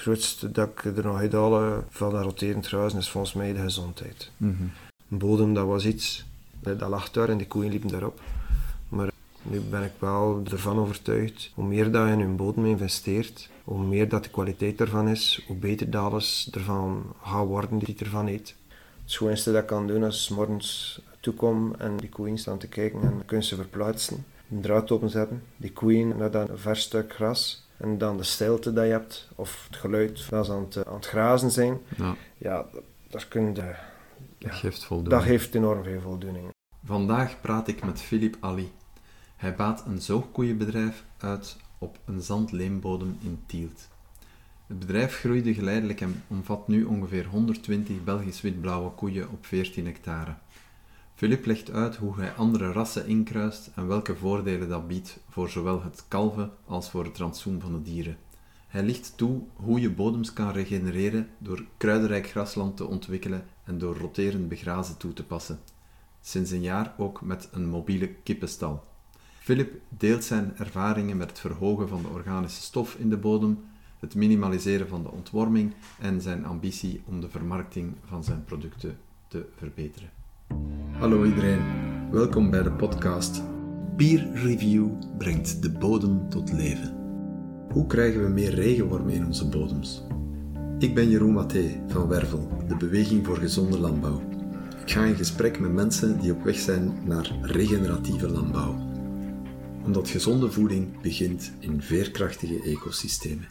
grootste dat ik er nog uithalen van dat roterend gruizen is volgens mij de gezondheid. Mm-hmm. Een bodem, dat was iets, dat lag daar en die koeien liepen daarop. Maar nu ben ik wel ervan overtuigd, hoe meer dat je in een bodem investeert, hoe meer dat de kwaliteit ervan is, hoe beter dat alles ervan gaat worden die ervan eet. Het schoonste dat ik kan doen als ik 's morgens toekom en die koeien staan te kijken en dan kunnen ze verplaatsen. Een draad openzetten, die koeien naar dat vers stuk gras en dan de stilte dat je hebt, of het geluid dat ze aan het grazen zijn. Ja, daar kun je... Dat geeft voldoening. Dat geeft enorm veel voldoening. Vandaag praat ik met Philippe Ali. Hij baat een zoogkoeienbedrijf uit op een zandleembodem in Tielt. Het bedrijf groeide geleidelijk en omvat nu ongeveer 120 Belgisch witblauwe koeien op 14 hectare. Philippe legt uit hoe hij andere rassen inkruist en welke voordelen dat biedt voor zowel het kalven als voor het rantsoen van de dieren. Hij licht toe hoe je bodems kan regenereren door kruidenrijk grasland te ontwikkelen en door roterend begrazen toe te passen. Sinds een jaar ook met een mobiele kippenstal. Philippe deelt zijn ervaringen met het verhogen van de organische stof in de bodem, het minimaliseren van de ontworming en zijn ambitie om de vermarkting van zijn producten te verbeteren. Hallo iedereen, welkom bij de podcast. Peer Review brengt de bodem tot leven. Hoe krijgen we meer regenwormen in onze bodems? Ik ben Jeroen Mathé van Wervel, de Beweging voor Gezonde Landbouw. Ik ga in gesprek met mensen die op weg zijn naar regeneratieve landbouw. Omdat gezonde voeding begint in veerkrachtige ecosystemen.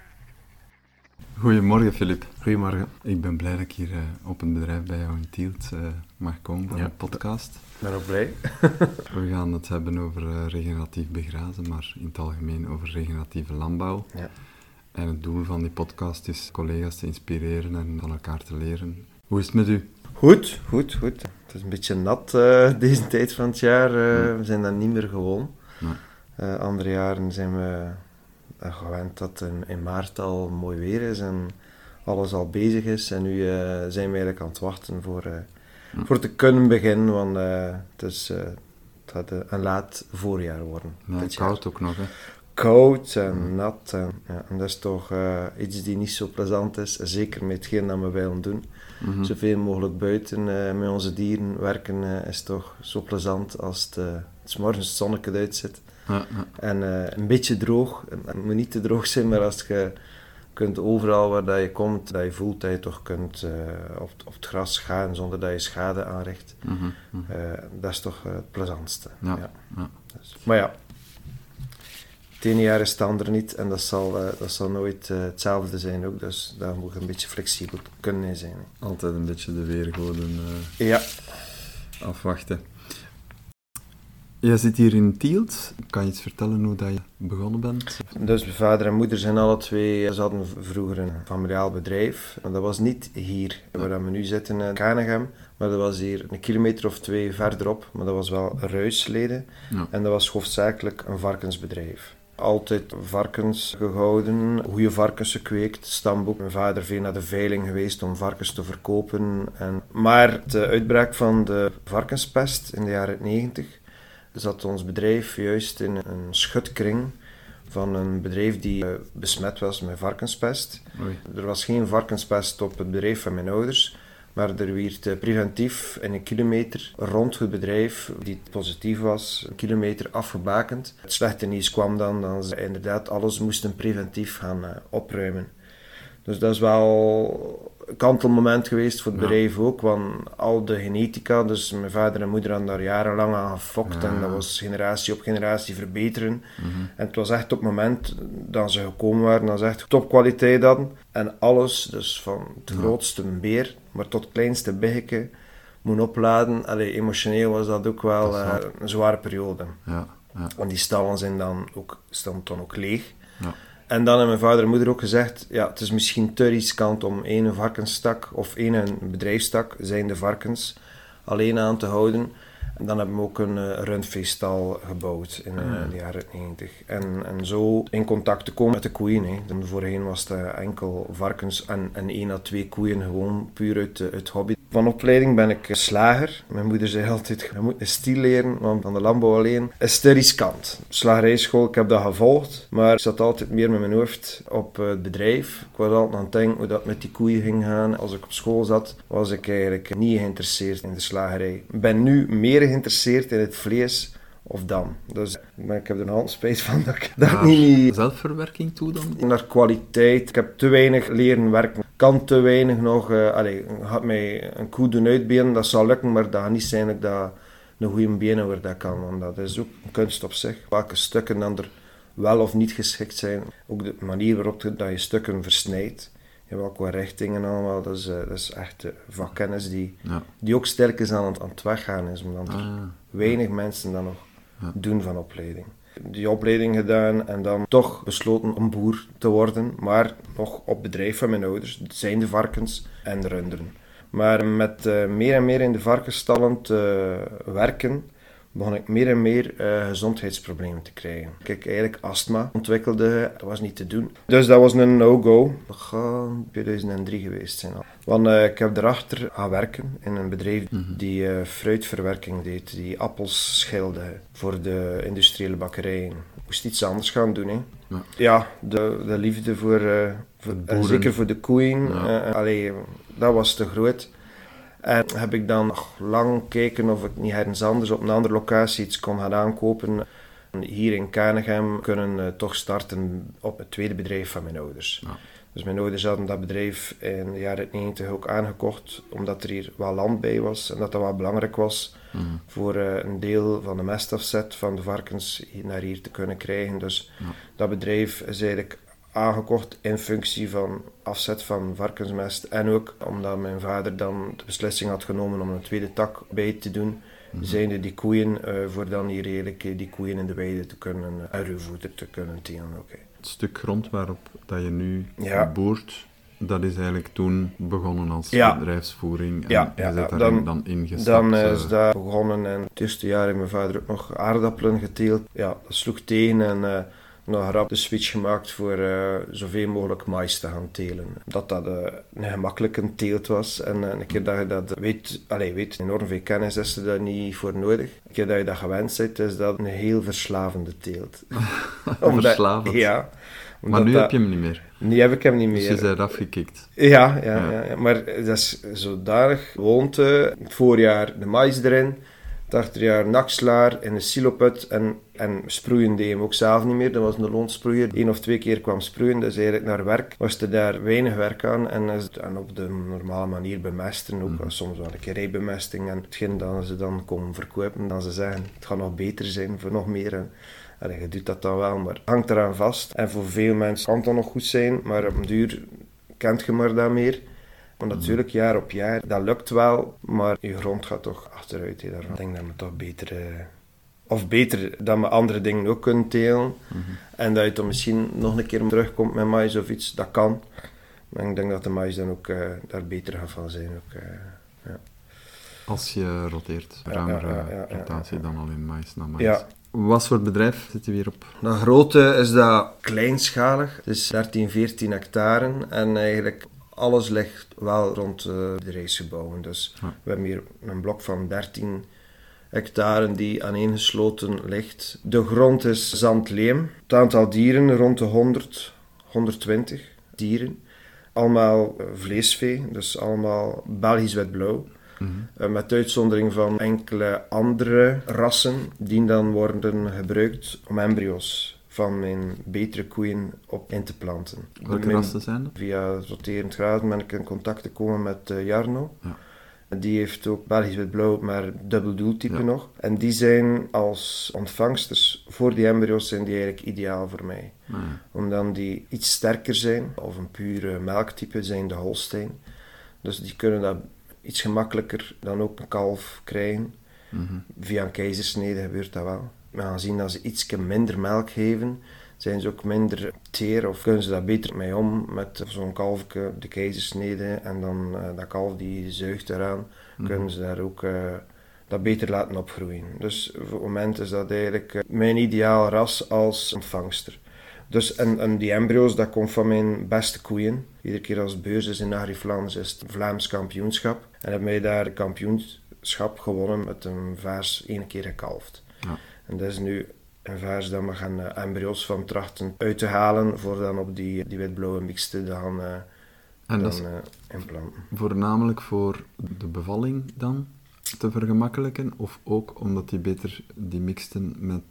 Goedemorgen Philippe. Goedemorgen. Ik ben blij dat ik hier op het bedrijf bij jou in Tielt mag komen voor een podcast. Ik ben ook blij. We gaan het hebben over regeneratief begrazen, maar in het algemeen over regeneratieve landbouw. Ja. En het doel van die podcast is collega's te inspireren en van elkaar te leren. Hoe is het met u? Goed. Het is een beetje nat deze tijd van het jaar. We zijn dat niet meer gewoon. Andere jaren zijn we gewend dat in maart al mooi weer is en alles al bezig is. En nu zijn we eigenlijk aan het wachten voor te kunnen beginnen, want het gaat een laat voorjaar worden. Ja, koud ook nog, hè? Koud en nat. En dat is toch iets die niet zo plezant is. Zeker met hetgeen dat we willen doen. Mm-hmm. Zoveel mogelijk buiten met onze dieren werken is toch zo plezant als het 's morgens het zonnetje eruit zit. Ja. En een beetje droog. Het moet niet te droog zijn, maar als je kunt overal waar dat je komt, dat je voelt dat je toch kunt op het gras gaan zonder dat je schade aanricht. Mm-hmm. Dat is toch het plezantste. Ja. Dus, maar ja, het ene jaar is het andere niet en dat zal nooit hetzelfde zijn ook. Dus daar moet je een beetje flexibel kunnen zijn. Altijd een beetje de weergoden afwachten. Jij zit hier in Tielt. Kan je iets vertellen hoe dat je begonnen bent? Dus mijn vader en moeder zijn alle twee, ze hadden vroeger een familiaal bedrijf. Maar dat was niet hier, waar we nu zitten in Kanegem. Maar dat was hier een kilometer of 2 verderop. Maar dat was wel Ruisleden. Ja. En dat was hoofdzakelijk een varkensbedrijf. Altijd varkens gehouden, goede varkens gekweekt, stamboek. Mijn vader veel naar de veiling geweest om varkens te verkopen. Maar de uitbraak van de varkenspest in de jaren 90... zat ons bedrijf juist in een schutkring van een bedrijf die besmet was met varkenspest. Oei. Er was geen varkenspest op het bedrijf van mijn ouders, maar er werd preventief in een kilometer rond het bedrijf die positief was, een kilometer afgebakend. Het slechte nieuws kwam dan dat ze inderdaad alles moesten preventief gaan opruimen. Dus dat is wel een kantelmoment geweest voor het bedrijf ook, want al de genetica, dus mijn vader en moeder hadden daar jarenlang aan gefokt en dat was generatie op generatie verbeteren. Mm-hmm. En het was echt op het moment dat ze gekomen waren, dat ze echt topkwaliteit hadden. En alles, dus van het grootste beer, maar tot het kleinste biggetje, moeten opladen. Allee, emotioneel was dat ook wel een zware periode. Ja. Want die stallen zijn dan ook leeg. Ja. En dan hebben mijn vader en moeder ook gezegd, ja, het is misschien te riskant om één varkenstak of één bedrijfstak, zijn de varkens, alleen aan te houden. En dan hebben we ook een rundveestal gebouwd in de jaren 90. En zo in contact te komen met de koeien. Hè. Dan voorheen was het enkel varkens en 1 à 2 koeien, gewoon puur uit hobby. Van opleiding ben ik slager. Mijn moeder zei altijd, je moet een stiel leren, want van de landbouw alleen is te riskant. Slagerijschool, ik heb dat gevolgd, maar ik zat altijd meer met mijn hoofd op het bedrijf. Ik was altijd aan het denken hoe dat met die koeien ging gaan. Als ik op school zat, was ik eigenlijk niet geïnteresseerd in de slagerij. Ik ben nu meer geïnteresseerd in het vlees of dan. Dus ik heb er een hand spijt van dat ik dat niet... Zelfverwerking toe dan? Naar kwaliteit. Ik heb te weinig leren werken. Kan te weinig nog... gaat mij een koe doen uitbenen, dat zal lukken, maar dat gaat niet zijn dat ik dat een goede benen wordt dat kan. Want dat is ook een kunst op zich. Welke stukken dan er wel of niet geschikt zijn. Ook de manier waarop dat je stukken versnijdt. Je hebt ook wat richtingen allemaal. Dat is echt vakkennis die ook sterk is aan het weggaan is. Omdat er weinig mensen dat nog doen van opleiding. Die opleiding gedaan en dan toch besloten om boer te worden. Maar nog op bedrijf van mijn ouders. Het zijn de varkens en de runderen. Maar met meer en meer in de varkensstallen te werken, begon ik meer en meer gezondheidsproblemen te krijgen. Ik eigenlijk astma ontwikkelde, dat was niet te doen. Dus dat was een no-go. Dat gaat 2003 geweest zijn al. Want ik heb erachter gaan werken in een bedrijf die fruitverwerking deed, die appels schilde voor de industriële bakkerijen. Ik moest iets anders gaan doen. Hè. Ja, de liefde voor zeker voor de koeien, dat was te groot. En heb ik dan nog lang gekeken of ik niet ergens anders op een andere locatie iets kon gaan aankopen. Hier in Kanegem kunnen toch starten op het tweede bedrijf van mijn ouders. Ja. Dus mijn ouders hadden dat bedrijf in de jaren 90 ook aangekocht, omdat er hier wat land bij was en dat wat belangrijk was voor een deel van de mestafzet van de varkens naar hier te kunnen krijgen. Dus dat bedrijf is eigenlijk aangekocht in functie van afzet van varkensmest en ook omdat mijn vader dan de beslissing had genomen om een tweede tak bij te doen, zijnde die koeien voor dan hier eigenlijk die koeien in de weide te kunnen en ruwvoeder te kunnen telen. Okay. Het stuk grond waarop dat je nu boert, dat is eigenlijk toen begonnen als bedrijfsvoering en je bent daarin dan ingestapt. Dan is dat begonnen en het eerste jaar heeft mijn vader ook nog aardappelen geteeld. Ja, dat sloeg tegen en nog rap de switch gemaakt voor zoveel mogelijk mais te gaan telen. Dat een gemakkelijke teelt was. En een keer dat je dat weet, enorm veel kennis is er daar niet voor nodig. Een keer dat je dat gewend bent, is dat een heel verslavende teelt. Verslavend? Ja. Maar nu heb je hem niet meer? Nu heb ik hem niet meer. Dus je bent afgekikt? Ja. Maar dat is zodanig. Woonte, het voorjaar de mais erin. Het achterjaar nakslaar in een siloput en sproeien deed hem ook zelf niet meer. Dat was een loonsproeier. 1 of 2 keer kwam sproeien, dus eigenlijk naar werk was er daar weinig werk aan. En op de normale manier bemesten, ook soms wel een keer rijbemesting. En hetgeen dat ze dan komen verkopen, dan ze zeggen het gaat nog beter zijn voor nog meer. En je doet dat dan wel, maar het hangt eraan vast. En voor veel mensen kan het dan nog goed zijn, maar op een duur kent je maar dat meer. Want natuurlijk, jaar op jaar, dat lukt wel, maar je grond gaat toch achteruit. Ik denk dat we toch beter dan we andere dingen ook kunnen telen. En dat je dan misschien nog een keer terugkomt met mais of iets, dat kan. Maar ik denk dat de mais dan ook daar beter gaat van zijn. Als je roteert, ruimere rotatie dan alleen mais naar mais. Ja. Wat voor bedrijf zit je weer op? De grootte is dat kleinschalig. Het is 13, 14 hectare en eigenlijk alles ligt wel rond bedrijfsgebouwen. Dus we hebben hier een blok van 13 hectare die aaneengesloten ligt. De grond is zandleem. Het aantal dieren rond de 100, 120 dieren. Allemaal vleesvee, dus allemaal Belgisch wit-blauw. Met uitzondering van enkele andere rassen die dan worden gebruikt om embryo's van mijn betere koeien op in te planten. Welke rassen zijn dat? Via het roterend graden ben ik in contact gekomen met Jarno. Ja. Die heeft ook Belgisch wit-blauw, maar dubbel doeltype nog. En die zijn als ontvangsters voor die embryo's zijn die eigenlijk ideaal voor mij. Omdat die iets sterker zijn, of een pure melktype zijn de Holstein. Dus die kunnen dat iets gemakkelijker dan ook een kalf krijgen. Via een keizersnede gebeurt dat wel. Maar aangezien dat ze iets minder melk geven, zijn ze ook minder teer of kunnen ze daar beter mee om met zo'n kalfje, de keizersnede en dan dat kalf die zuigt eraan, kunnen ze daar ook dat beter laten opgroeien. Dus voor het moment is dat eigenlijk mijn ideaal ras als ontvangster. Dus, en die embryo's, dat komt van mijn beste koeien. Iedere keer als het beurs is in Agri-Vlaams is het Vlaams kampioenschap. En hebben wij daar het kampioenschap gewonnen met een vaas 1 keer gekalfd. Ja. En dat is nu een vaas dat we gaan embryo's van trachten uit te halen voor dan op die wit-blauwe mix te gaan implanten. Voornamelijk voor de bevalling dan te vergemakkelijken, of ook omdat die beter die mixten met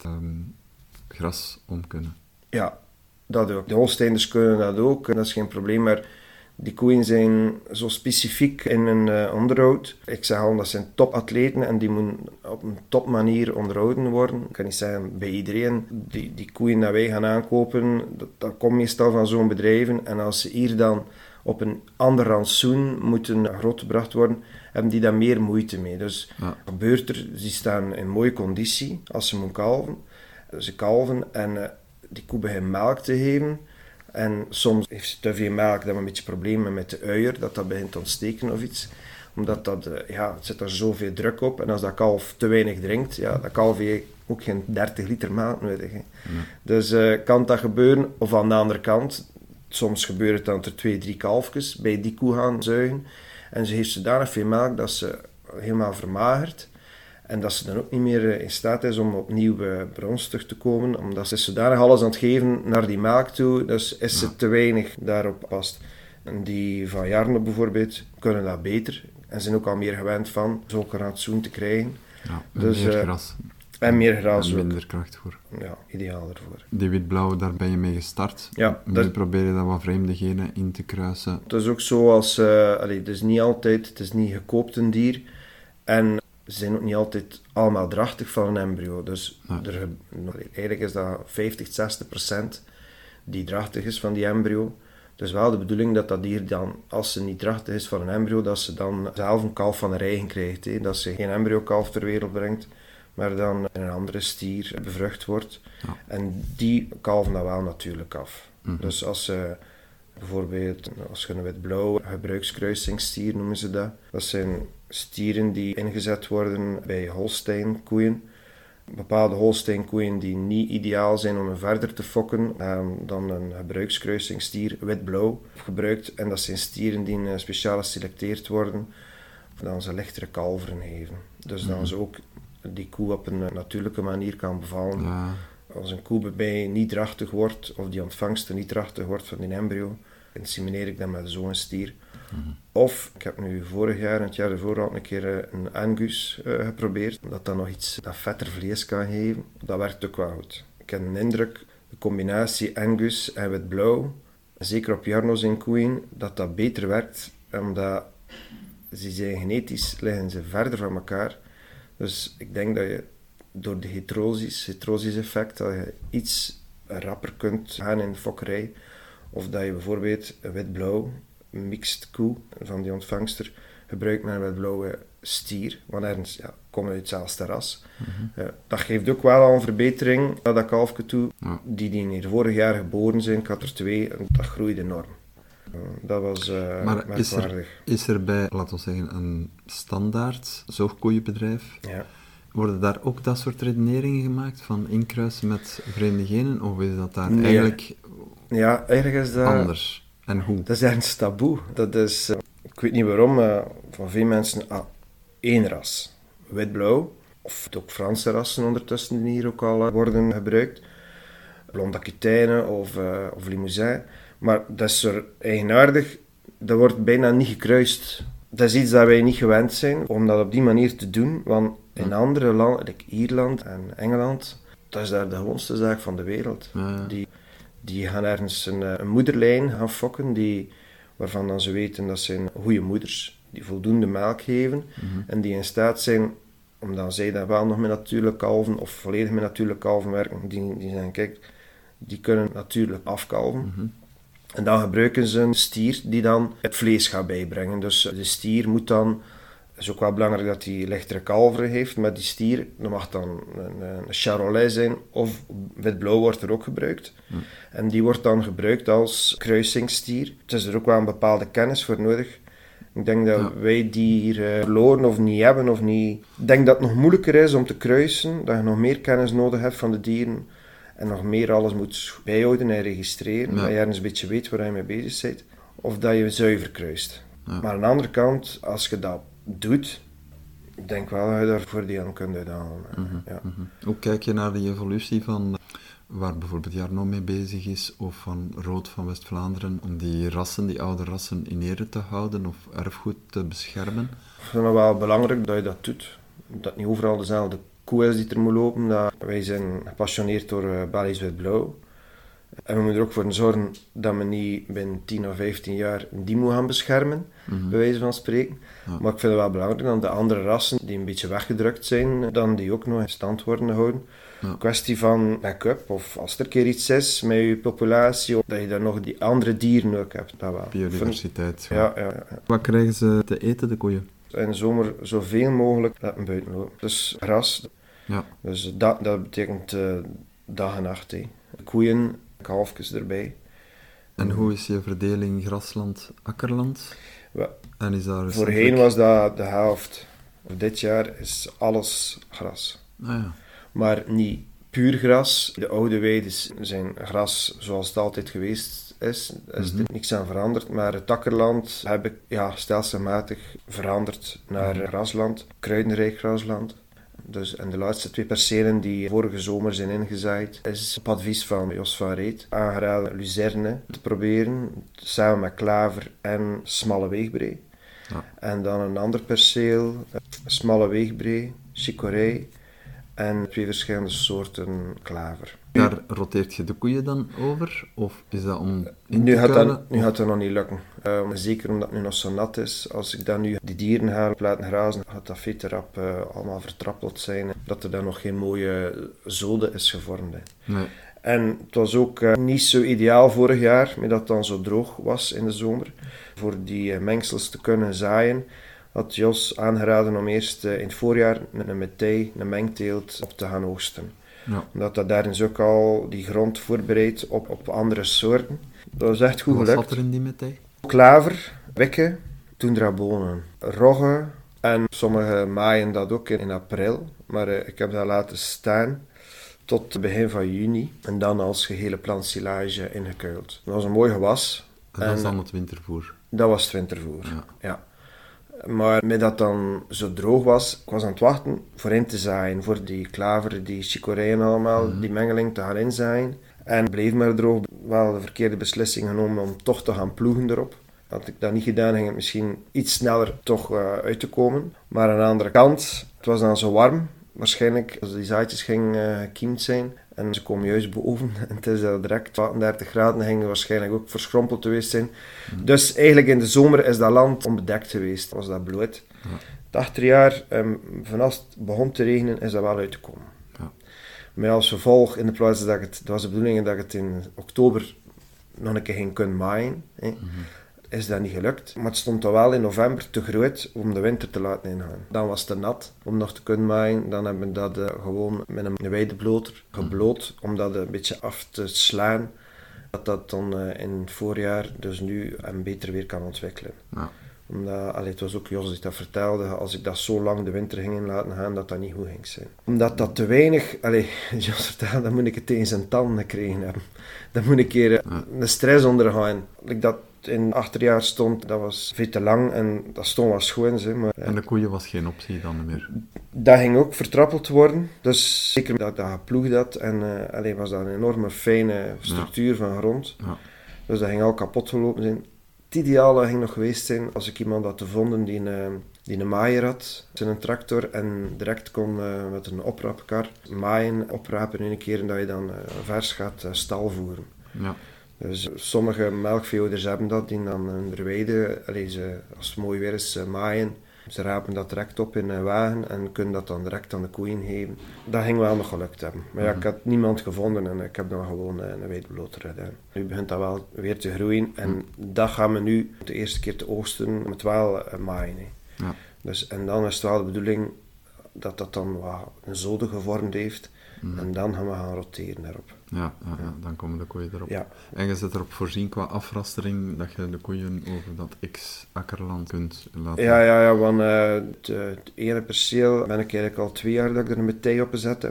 gras om kunnen? Ja, dat ook. De Holsteinders kunnen dat ook, dat is geen probleem, maar die koeien zijn zo specifiek in hun onderhoud. Ik zeg al, dat zijn topatleten en die moeten op een topmanier onderhouden worden. Ik kan niet zeggen bij iedereen. Die koeien dat wij gaan aankopen, dat komt meestal van zo'n bedrijven. En als ze hier dan op een ander rantsoen moeten grootgebracht worden, hebben die daar meer moeite mee. Dus gebeurt er, die staan in mooie conditie als ze moeten kalven. Ze kalven en die koe begint melk te geven. En soms heeft ze te veel melk, dan een beetje problemen met de uier, dat begint te ontsteken of iets. Omdat het zit er zoveel druk op. En als dat kalf te weinig drinkt, dat kalf heeft ook geen 30 liter melk nodig. Hè. Ja. Dus kan dat gebeuren? Of aan de andere kant, soms gebeurt het dat er 2-3 kalfjes bij die koe gaan zuigen. En ze heeft zodanig veel melk dat ze helemaal vermagert. En dat ze dan ook niet meer in staat is om opnieuw bronstig te komen. Omdat ze zodanig alles aan het geven naar die melk toe. Dus is ze te weinig daarop past. En die van Jarno bijvoorbeeld kunnen dat beter. En zijn ook al meer gewend van zulke rantsoen te krijgen. Ja, dus, meer gras. En meer gras en ook. minder krachtvoer. Ja, ideaal ervoor. Die wit-blauwe, daar ben je mee gestart. Ja, nu probeer je daar wat vreemde genen in te kruisen. Het is ook zo als... het is niet altijd... Het is niet gekoopt een dier. En ze zijn ook niet altijd allemaal drachtig van een embryo. Dus eigenlijk is dat 50-60% die drachtig is van die embryo. Dus wel de bedoeling dat dat dier dan, als ze niet drachtig is van een embryo, dat ze dan zelf een kalf van een eigen krijgt. Hè. Dat ze geen embryo-kalf ter wereld brengt, maar dan een andere stier bevrucht wordt. Ja. En die kalven dan wel natuurlijk af. Mm-hmm. Dus als ze bijvoorbeeld, als je een wit-blauw gebruikskruisingsstier noemen ze dat. Dat zijn stieren die ingezet worden bij Holstein-koeien. Bepaalde Holstein-koeien die niet ideaal zijn om verder te fokken, dan een gebruikskruisingsstier wit-blauw gebruikt. En dat zijn stieren die speciaal geselecteerd worden, dan ze lichtere kalveren geven. Dus dan ze ook die koe op een natuurlijke manier kan bevallen. Ja. Als een koe bij mij niet drachtig wordt, of die ontvangster niet drachtig wordt van die embryo, insemineer ik dan met zo'n stier. Mm-hmm. Of, ik heb nu vorig jaar en het jaar ervoor al een keer een Angus geprobeerd, dat dan nog iets dat vetter vlees kan geven. Dat werkt ook wel goed. Ik heb een indruk, de combinatie Angus en wit-blauw, zeker op Jarno's en koeien, dat beter werkt, omdat ze zijn genetisch liggen ze verder van elkaar. Dus ik denk dat je door de heterosis effect, dat je iets rapper kunt gaan in de fokkerij. Of dat je bijvoorbeeld een wit-blauw mixed koe van die ontvangster gebruikt met een wit-blauwe stier. Want ergens komen uit hetzelfde ras. Mm-hmm. Dat geeft ook wel al een verbetering naar dat kalfje toe. Ja. Die hier vorig jaar geboren zijn, ik had er 2, en dat groeide enorm. Dat was merkwaardig. Is er bij, laten we zeggen, een standaard zoogkoeienbedrijf? Ja. Worden daar ook dat soort redeneringen gemaakt van inkruisen met vreemde genen? Of is dat daar eigenlijk is dat anders? En hoe? Dat is ergens taboe. Dat is, ik weet niet waarom, van veel mensen, één ras. Wit-blauw. Of ook Franse rassen ondertussen die hier ook al worden gebruikt. Blond Aquitaine of Limousin. Maar dat is er eigenaardig. Dat wordt bijna niet gekruist. Dat is iets dat wij niet gewend zijn om dat op die manier te doen. Want in andere landen, like Ierland en Engeland, dat is daar de gewoonste zaak van de wereld. Ja. Die gaan ergens een moederlijn gaan fokken, waarvan dan ze weten dat zijn goede moeders, die voldoende melk geven. Mm-hmm. En die in staat zijn, omdat zij dan wel nog met natuurlijke kalven, of volledig met natuurlijke kalven werken, die zeggen, kijk, die kunnen natuurlijk afkalven. Mm-hmm. En dan gebruiken ze een stier die dan het vlees gaat bijbrengen. Dus de stier moet dan... Het is ook wel belangrijk dat hij lichtere kalveren heeft, maar die stier, dat mag dan een Charolais zijn, of wit-blauw wordt er ook gebruikt. Mm. En die wordt dan gebruikt als kruisingsstier. Het is er ook wel een bepaalde kennis voor nodig. Ik denk dat wij die hier verloren of niet hebben, of niet... Ik denk dat het nog moeilijker is om te kruisen, dat je nog meer kennis nodig hebt van de dieren. en nog meer alles moet bijhouden en registreren, Ja. dat je ergens een beetje weet waar je mee bezig bent, of dat je zuiver kruist. Ja. Maar aan de andere kant, als je dat doet, ik denk wel dat je daar voordelen kunt uithalen. Ja. Hoe kijk je naar die evolutie van waar bijvoorbeeld Jarno mee bezig is, of van Rood van West-Vlaanderen, om die rassen, die oude rassen, in ere te houden of erfgoed te beschermen? Ik vind het wel belangrijk dat je dat doet. Dat het niet overal dezelfde koe is die er moet lopen. Dat wij zijn gepassioneerd door Belgisch wit-blauw. En we moeten er ook voor zorgen dat we niet binnen 10 of 15 jaar die moet gaan beschermen, bij wijze van spreken. Ja. Maar ik vind het wel belangrijk dat de andere rassen die een beetje weggedrukt zijn, dan die ook nog in stand worden gehouden. Ja. Kwestie van backup, of als er een keer iets is met je populatie, dat je dan nog die andere dieren ook hebt. Dat wel. Biodiversiteit. Ja. Wat krijgen ze te eten, de koeien? In de zomer zoveel mogelijk laten buiten lopen. Dus gras. Ja. Dus dat betekent dag en nacht. Hè. Koeien, kalfjes erbij. En hoe is je verdeling grasland-akkerland? En is daar Voorheen was dat de helft. Dit jaar is alles gras. Ah, ja. Maar niet puur gras. De oude weiden zijn gras zoals het altijd geweest is. Er is er niks aan veranderd. Maar het akkerland heb ik stelselmatig veranderd naar grasland. Kruidenrijk grasland. Dus, en de laatste 2 percelen die vorige zomer zijn ingezaaid, is op advies van Jos van Reet aangeraden luzerne te proberen, samen met klaver en smalle weegbree. Ja. En dan een ander perceel, smalle weegbree, chicorée en 2 verschillende soorten klaver. Daar roteert je de koeien dan over? Of is dat om Nu gaat dat nog niet lukken. Zeker omdat het nu nog zo nat is. Als ik dan nu die dieren ga laten grazen, gaat dat veel te rap allemaal vertrappeld zijn. Dat er dan nog geen mooie zode is gevormd. Hè. Nee. En het was ook niet zo ideaal vorig jaar, met dat het dan zo droog was in de zomer. Voor die mengsels te kunnen zaaien, had Jos aangeraden om eerst in het voorjaar een metij, een mengteelt, op te gaan oogsten. Ja. Omdat dat daarin ook al die grond voorbereidt op andere soorten. Dat was echt goed Wat gelukt. zat er in die metij? Klaver, wikken, toendrabonen, rogge en sommige maaien dat ook in april. Maar ik heb dat laten staan tot het begin van juni. En dan als gehele plantsilage ingekuild. Dat was een mooi gewas. En dat is dan het wintervoer. Dat was het wintervoer, Ja. ja. Maar met dat dan zo droog was, ik was aan het wachten voor in te zaaien. Voor die klaver, die chicorée en allemaal, die mengeling te gaan inzaaien. En bleef maar droog. Wel de verkeerde beslissing genomen om toch te gaan ploegen erop. Had ik dat niet gedaan, ging het misschien iets sneller toch uit te komen. Maar aan de andere kant, het was dan zo warm. Waarschijnlijk als die zaadjes gingen gekiemd zijn. En ze komen juist boven. En het is direct 38 graden. Gingen waarschijnlijk ook verschrompeld geweest zijn. Dus eigenlijk in de zomer is dat land onbedekt geweest. Was dat bloed. Ja. Het achterjaar, vanaf het begon te regenen, is dat wel uitgekomen. Ja. Maar als gevolg, in de plaats dat het was de bedoeling dat ik het in oktober nog een keer ging kunnen maaien. Is dat niet gelukt. Maar het stond dan wel in november te groot om de winter te laten ingaan. Dan was het te nat om nog te kunnen maaien. Dan hebben we dat gewoon met een weidebloter gebloot, om dat een beetje af te slaan. Dat dat dan in het voorjaar, dus nu, een beter weer kan ontwikkelen. Ja. Omdat, het was ook Jos die dat vertelde, als ik dat zo lang de winter ging laten gaan, dat niet goed ging zijn. Omdat dat te weinig, Jos vertelde, dan moet ik het tegen zijn tanden gekregen hebben. Dan moet ik een keer een stress ondergaan. Dat in het achterjaar stond, dat was veel te lang en dat stond wel schoon. Maar, En de koeien was geen optie dan meer? Dat ging ook vertrappeld worden. Dus zeker dat dat geploegd had en was dat een enorme fijne structuur van grond. Ja. Dus dat ging al kapot gelopen zijn. Het ideale ging nog geweest zijn als ik iemand had gevonden die een maaier had, een tractor, en direct kon met een opraapkar maaien, oprapen in een keer en dat je dan vers gaat stal voeren. Ja. Dus sommige melkveehouders hebben dat, die dan hun weide, als het mooi weer is, maaien. Ze rapen dat direct op in een wagen en kunnen dat dan direct aan de koeien geven. Dat ging wel nog gelukt hebben. Maar ja, ik had niemand gevonden en ik heb dan gewoon een weidebloter gedaan. Nu begint dat wel weer te groeien en dat gaan we nu de eerste keer te oogsten met wel maaien. Hè. Ja. Dus, en dan is het wel de bedoeling dat dat dan wat een zode gevormd heeft. En dan gaan we gaan roteren daarop. Ja, dan komen de koeien erop. Ja. En je zit erop voorzien qua afrastering dat je de koeien over dat X-akkerland kunt laten... Ja, want het ene perceel ben ik eigenlijk al 2 jaar dat ik er een metij op gezet heb.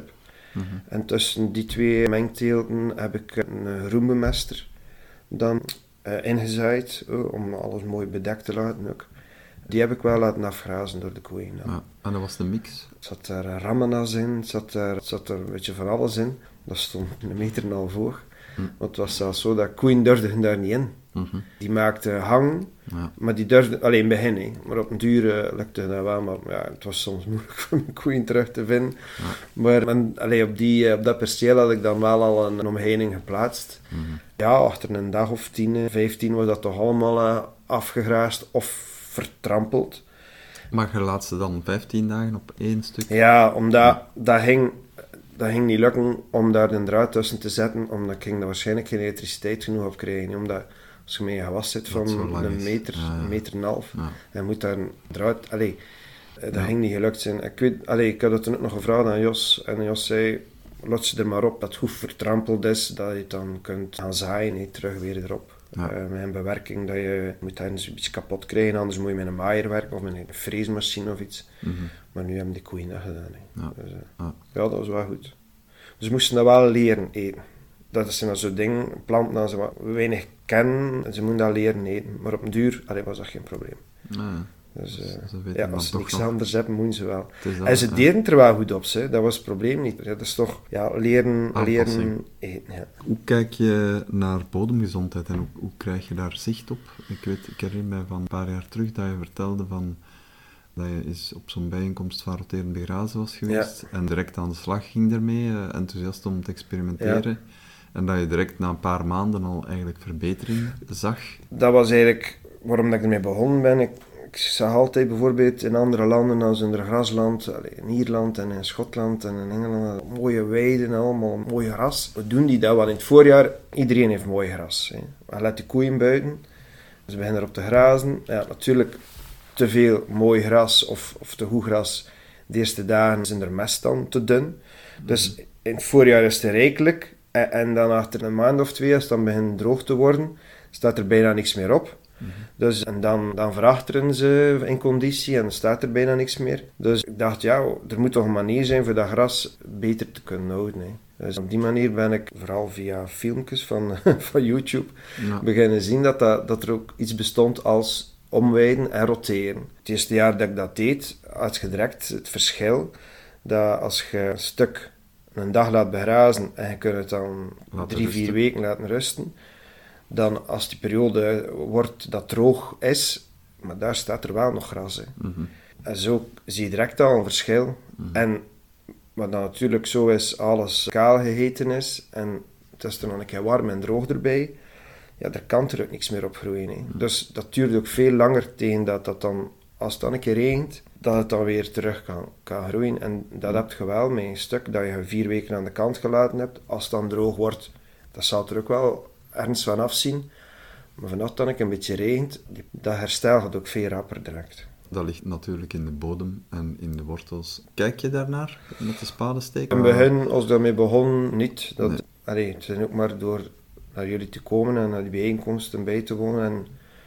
En tussen die 2 mengteelten heb ik een groenbemester dan ingezaaid, om alles mooi bedekt te laten ook. Die heb ik wel laten afgrazen door de koeien. Ja. En dat was de mix? Er zat daar ramenas in, het zat er een beetje van alles in. Dat stond 1,5 meter hoog. Want het was zelfs zo dat koeien durfden daar niet in. Die maakten hang, maar die durfden alleen in het begin. Hè. Maar op een duur lukte dat wel, maar ja, het was soms moeilijk voor mijn koeien terug te vinden. Maar op dat perceel had ik dan wel al een omheining geplaatst. Ja, achter een dag of 10, 15 was dat toch allemaal afgegraasd of vertrampeld. Maar je laat ze dan 15 dagen op 1 stuk? Ja, omdat dat ging niet lukken om daar een draad tussen te zetten, omdat ik daar waarschijnlijk geen elektriciteit genoeg op krijgen. Omdat als je met een gewas zit van een meter, een meter en een half, en moet daar een draad... dat ging niet gelukt zijn. Ik had het toen ook nog gevraagd aan Jos, en Jos zei, lot ze er maar op, dat het goed vertrampeld is, dat je het dan kunt gaan zaaien, terug weer erop. Met een bewerking dat je moet daar een beetje kapot krijgen, anders moet je met een maaier werken of met een freesmachine of iets. Maar nu hebben die koeien dat gedaan. Dus, dat was wel goed. Dus we moesten dat wel leren eten. Dat zijn zo'n dingen, planten dat ze weinig kennen, en ze moeten dat leren eten. Maar op een duur was dat geen probleem. Dus, als ze niks anders hebben, moeten ze wel. En ze deden er wel goed op, dat was het probleem niet. Dat is toch leren eten. Ja. Hoe kijk je naar bodemgezondheid en hoe krijg je daar zicht op? Ik herinner me van een paar jaar terug dat je vertelde dat je eens op zo'n bijeenkomst van roterend begrazen was geweest en direct aan de slag ging daarmee, enthousiast om te experimenteren. En dat je direct na een paar maanden al eigenlijk verbetering zag. Dat was eigenlijk waarom ik ermee begonnen ben. Ik zag altijd bijvoorbeeld in andere landen als in Grasland, in Ierland en in Schotland en in Engeland, mooie weiden, allemaal mooi gras. Hoe doen die dat? Want in het voorjaar, iedereen heeft mooi gras. Je laat de koeien buiten, ze beginnen erop te grazen. Ja, natuurlijk, te veel mooi gras of te goed gras, de eerste dagen zijn er mest dan te dun. Dus in het voorjaar is het rijkelijk en dan achter een maand of 2, als het dan begint droog te worden, staat er bijna niks meer op. Dus, en dan verachteren ze in conditie en dan staat er bijna niks meer. Dus ik dacht, er moet toch een manier zijn voor dat gras beter te kunnen houden. Dus op die manier ben ik, vooral via filmpjes van YouTube, beginnen zien dat er ook iets bestond als omweiden en roteren. Het eerste jaar dat ik dat deed, had je direct het verschil dat als je een stuk een dag laat begrazen en je kunt het dan 3-4 weken laten rusten, dan als die periode wordt dat droog is, maar daar staat er wel nog gras. En zo zie je direct al een verschil. En wat dan natuurlijk zo is, alles kaal geheten is en het is er nog een keer warm en droog erbij, daar kan er ook niks meer op groeien. Dus dat duurt ook veel langer tegen dat dan, als het dan een keer regent, dat het dan weer terug kan groeien. En dat heb je wel met een stuk dat je 4 weken aan de kant gelaten hebt. Als het dan droog wordt, dat zal er ook wel ergens van afzien. Maar vanaf dat het een beetje regent, dat herstel gaat ook veel rapper direct. Dat ligt natuurlijk in de bodem en in de wortels. Kijk je daarnaar met de spadesteek? In het begin, als ik daarmee begon, niet. Het is ook maar door naar jullie te komen en naar die bijeenkomsten bij te wonen en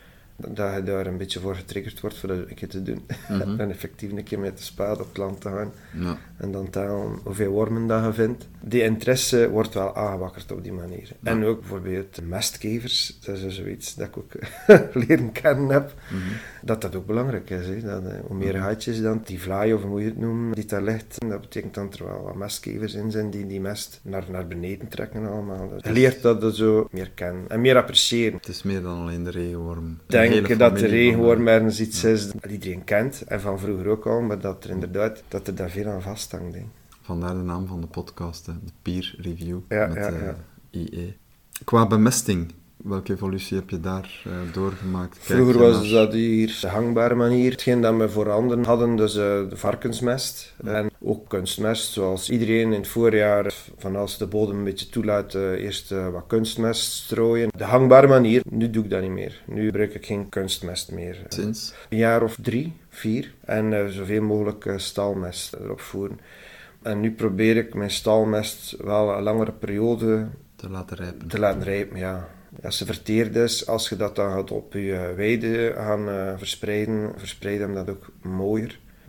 dat je daar een beetje voor getriggerd wordt voor dat een keer te doen. En effectief een keer met de spade op het land te gaan en dan tellen hoeveel wormen dat je vindt. Die interesse wordt wel aangewakkerd op die manier. En ook bijvoorbeeld mestkevers, dat is zoiets dat ik ook leren kennen heb, dat ook belangrijk is. Dat, hoe meer gaatjes dan, die vlaai of hoe je het noemt, die daar ligt, dat betekent dat er wel wat mestkevers in zijn die mest naar beneden trekken allemaal. Dus je leert dat zo meer kennen en meer appreciëren. Het is meer dan alleen de regenworm. Ik denk dat de regenworm ergens iets is dat iedereen kent, en van vroeger ook al, maar dat er inderdaad dat er daar veel aan vasthangt. Vandaar de naam van de podcast, de Peer Review met IE. Qua bemesting, welke evolutie heb je daar doorgemaakt? Vroeger was dat hier de gangbare manier. Hetgeen dat we voor anderen hadden, dus de varkensmest. En ook kunstmest, zoals iedereen in het voorjaar, van als de bodem een beetje toelaat, eerst wat kunstmest strooien. De gangbare manier, nu doe ik dat niet meer. Nu gebruik ik geen kunstmest meer. Sinds? Een jaar of 3, 4. En zoveel mogelijk stalmest erop voeren. En nu probeer ik mijn stalmest wel een langere periode te laten rijpen, ja. Als ze verteerd is, als je dat dan gaat op je weide gaan verspreiden hem dat ook mooier.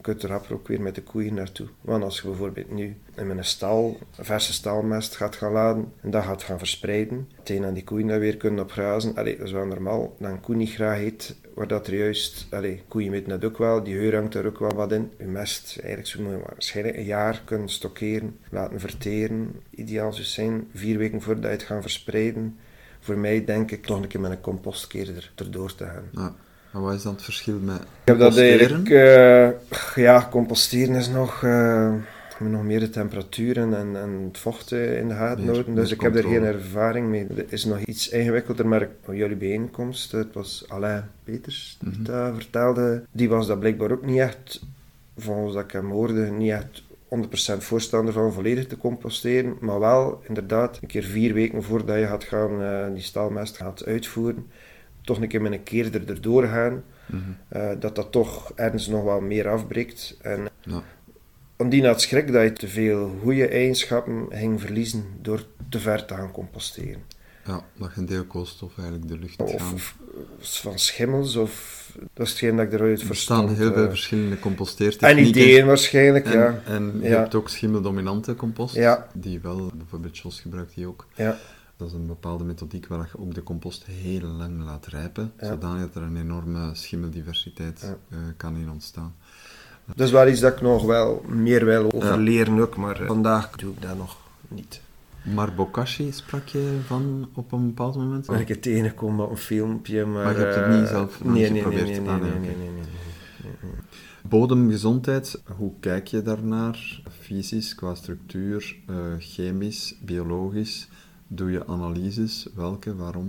kunt er rapper ook weer met de koeien naartoe. Want als je bijvoorbeeld nu in een stal, verse stalmest gaat gaan laden en dat gaat gaan verspreiden, meteen aan die koeien daar weer kunnen op grazen, dat is wel normaal, dat een koe niet graag eet, waar dat er juist, koeien weten dat ook wel, die geur hangt er ook wel wat in. Je mest, eigenlijk zo moet je waarschijnlijk een jaar kunnen stockeren, laten verteren, ideaal zou zijn, 4 weken voordat je het gaan verspreiden. Voor mij denk ik toch een keer met een compostkeerder erdoor te gaan. Ja. En wat is dan het verschil met Ik heb dat composteren? eigenlijk... composteren is nog meer de temperaturen en het vocht in de gaten houden. Dus ik heb er geen ervaring mee. Het is nog iets ingewikkelder, maar op jullie bijeenkomst, het was Alain Peters die dat vertelde. Die was dat blijkbaar ook niet echt, volgens dat ik hem hoorde, niet echt 100% voorstander van volledig te composteren. Maar wel, inderdaad, een keer 4 weken voordat je gaat gaan, die staalmest gaat uitvoeren, toch een keer met een keerder erdoor gaan, dat toch ergens nog wel meer afbreekt. En ondien had schrik dat je te veel goede eigenschappen ging verliezen door te ver te gaan composteren. Ja, dat je een deel koolstof eigenlijk de lucht gaat. Of van schimmels, of... Dat is hetgeen dat ik eruit verstond. Er staan heel veel verschillende composteertechnieken. En ideeën waarschijnlijk, ja. En je hebt ook schimmeldominante compost, die wel, bijvoorbeeld Jos gebruikt die ook. Ja. Dat is een bepaalde methodiek waar je ook de compost heel lang laat rijpen, zodat er een enorme schimmeldiversiteit kan in ontstaan. Dat is wel iets dat ik nog wel meer wil over leren ook, maar vandaag doe ik dat nog niet. Maar Bokashi sprak je van op een bepaald moment? Ben ik het tegengekomen op een filmpje, maar... je hebt het niet zelf geprobeerd? Nee. Bodemgezondheid, hoe kijk je daarnaar? Fysisch, qua structuur, chemisch, biologisch? Doe je analyses? Welke? Waarom?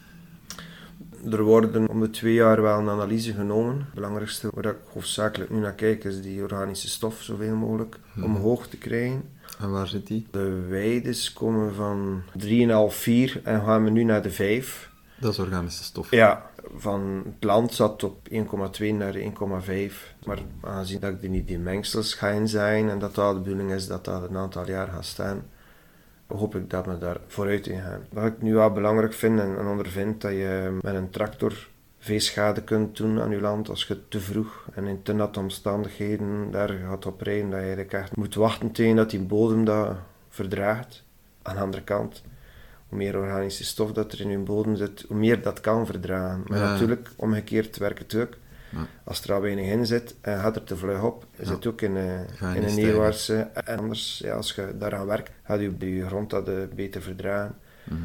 Er worden om de 2 jaar wel een analyse genomen. Het belangrijkste waar ik hoofdzakelijk nu naar kijk is die organische stof zoveel mogelijk omhoog te krijgen. En waar zit die? De weides komen van 3,5, 4 en gaan we nu naar de 5. Dat is organische stof. Ja, van het land zat op 1,2 naar 1,5. Maar aangezien dat ik er niet die mengsels ga in zijn en dat de bedoeling is dat dat een aantal jaar gaat staan, hoop ik dat we daar vooruit in gaan. Wat ik nu wel belangrijk vind en ondervind, dat je met een tractor veeschade kunt doen aan je land als je te vroeg en in te natte omstandigheden daar gaat op rijden, dat je eigenlijk echt moet wachten tegen dat die bodem dat verdraagt. Aan de andere kant, hoe meer organische stof dat er in je bodem zit, hoe meer dat kan verdragen. Maar natuurlijk, omgekeerd werkt het ook. Ja. Als er al weinig in zit en gaat er te vlug op, zit ook in een neerwaartse. En anders, als je daaraan werkt, gaat je grond dat beter verdragen.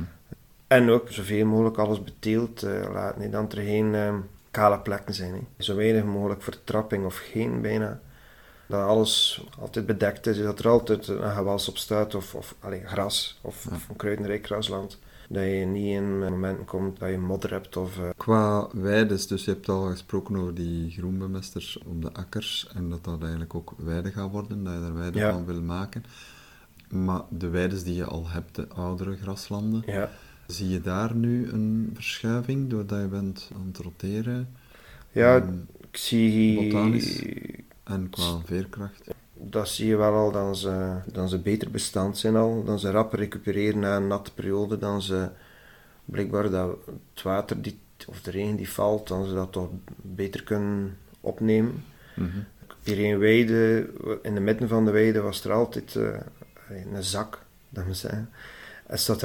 En ook zoveel mogelijk alles beteeld laten, dat er geen kale plekken zijn. Zo weinig mogelijk vertrapping of geen bijna. Dat alles altijd bedekt is, dat er altijd een gewas op staat of gras of een kruidenrijk grasland. Dat je niet in momenten komt dat je modder hebt. Qua weides, dus je hebt al gesproken over die groenbemesters op de akkers en dat eigenlijk ook weide gaat worden, dat je daar weide van wil maken. Maar de weides die je al hebt, de oudere graslanden, zie je daar nu een verschuiving doordat je bent aan het roteren? Ja, ik zie... Botanisch en qua veerkracht? Dat zie je wel al, dan ze beter bestand zijn al, dan ze rapper recupereren na een natte periode, dan ze blijkbaar dat het water of de regen die valt, dan ze dat toch beter kunnen opnemen. Hier in weide, in de midden van de weide was er altijd een zak, dat moet zeggen. Er stond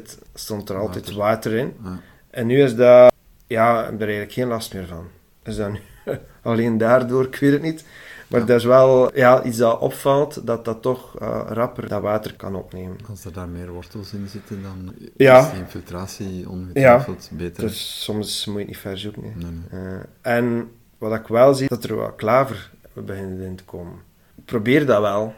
er altijd water in. Ja. En nu is dat, ik heb er eigenlijk geen last meer van. Is dat nu alleen daardoor, ik weet het niet. Maar dat is wel iets dat opvalt, dat toch rapper dat water kan opnemen. Als er daar meer wortels in zitten, dan is de infiltratie ongetwijfeld beter. Dus soms moet je niet ver zoeken. Nee. En wat ik wel zie, dat er wat klaver begint in te komen. Ik probeer dat wel.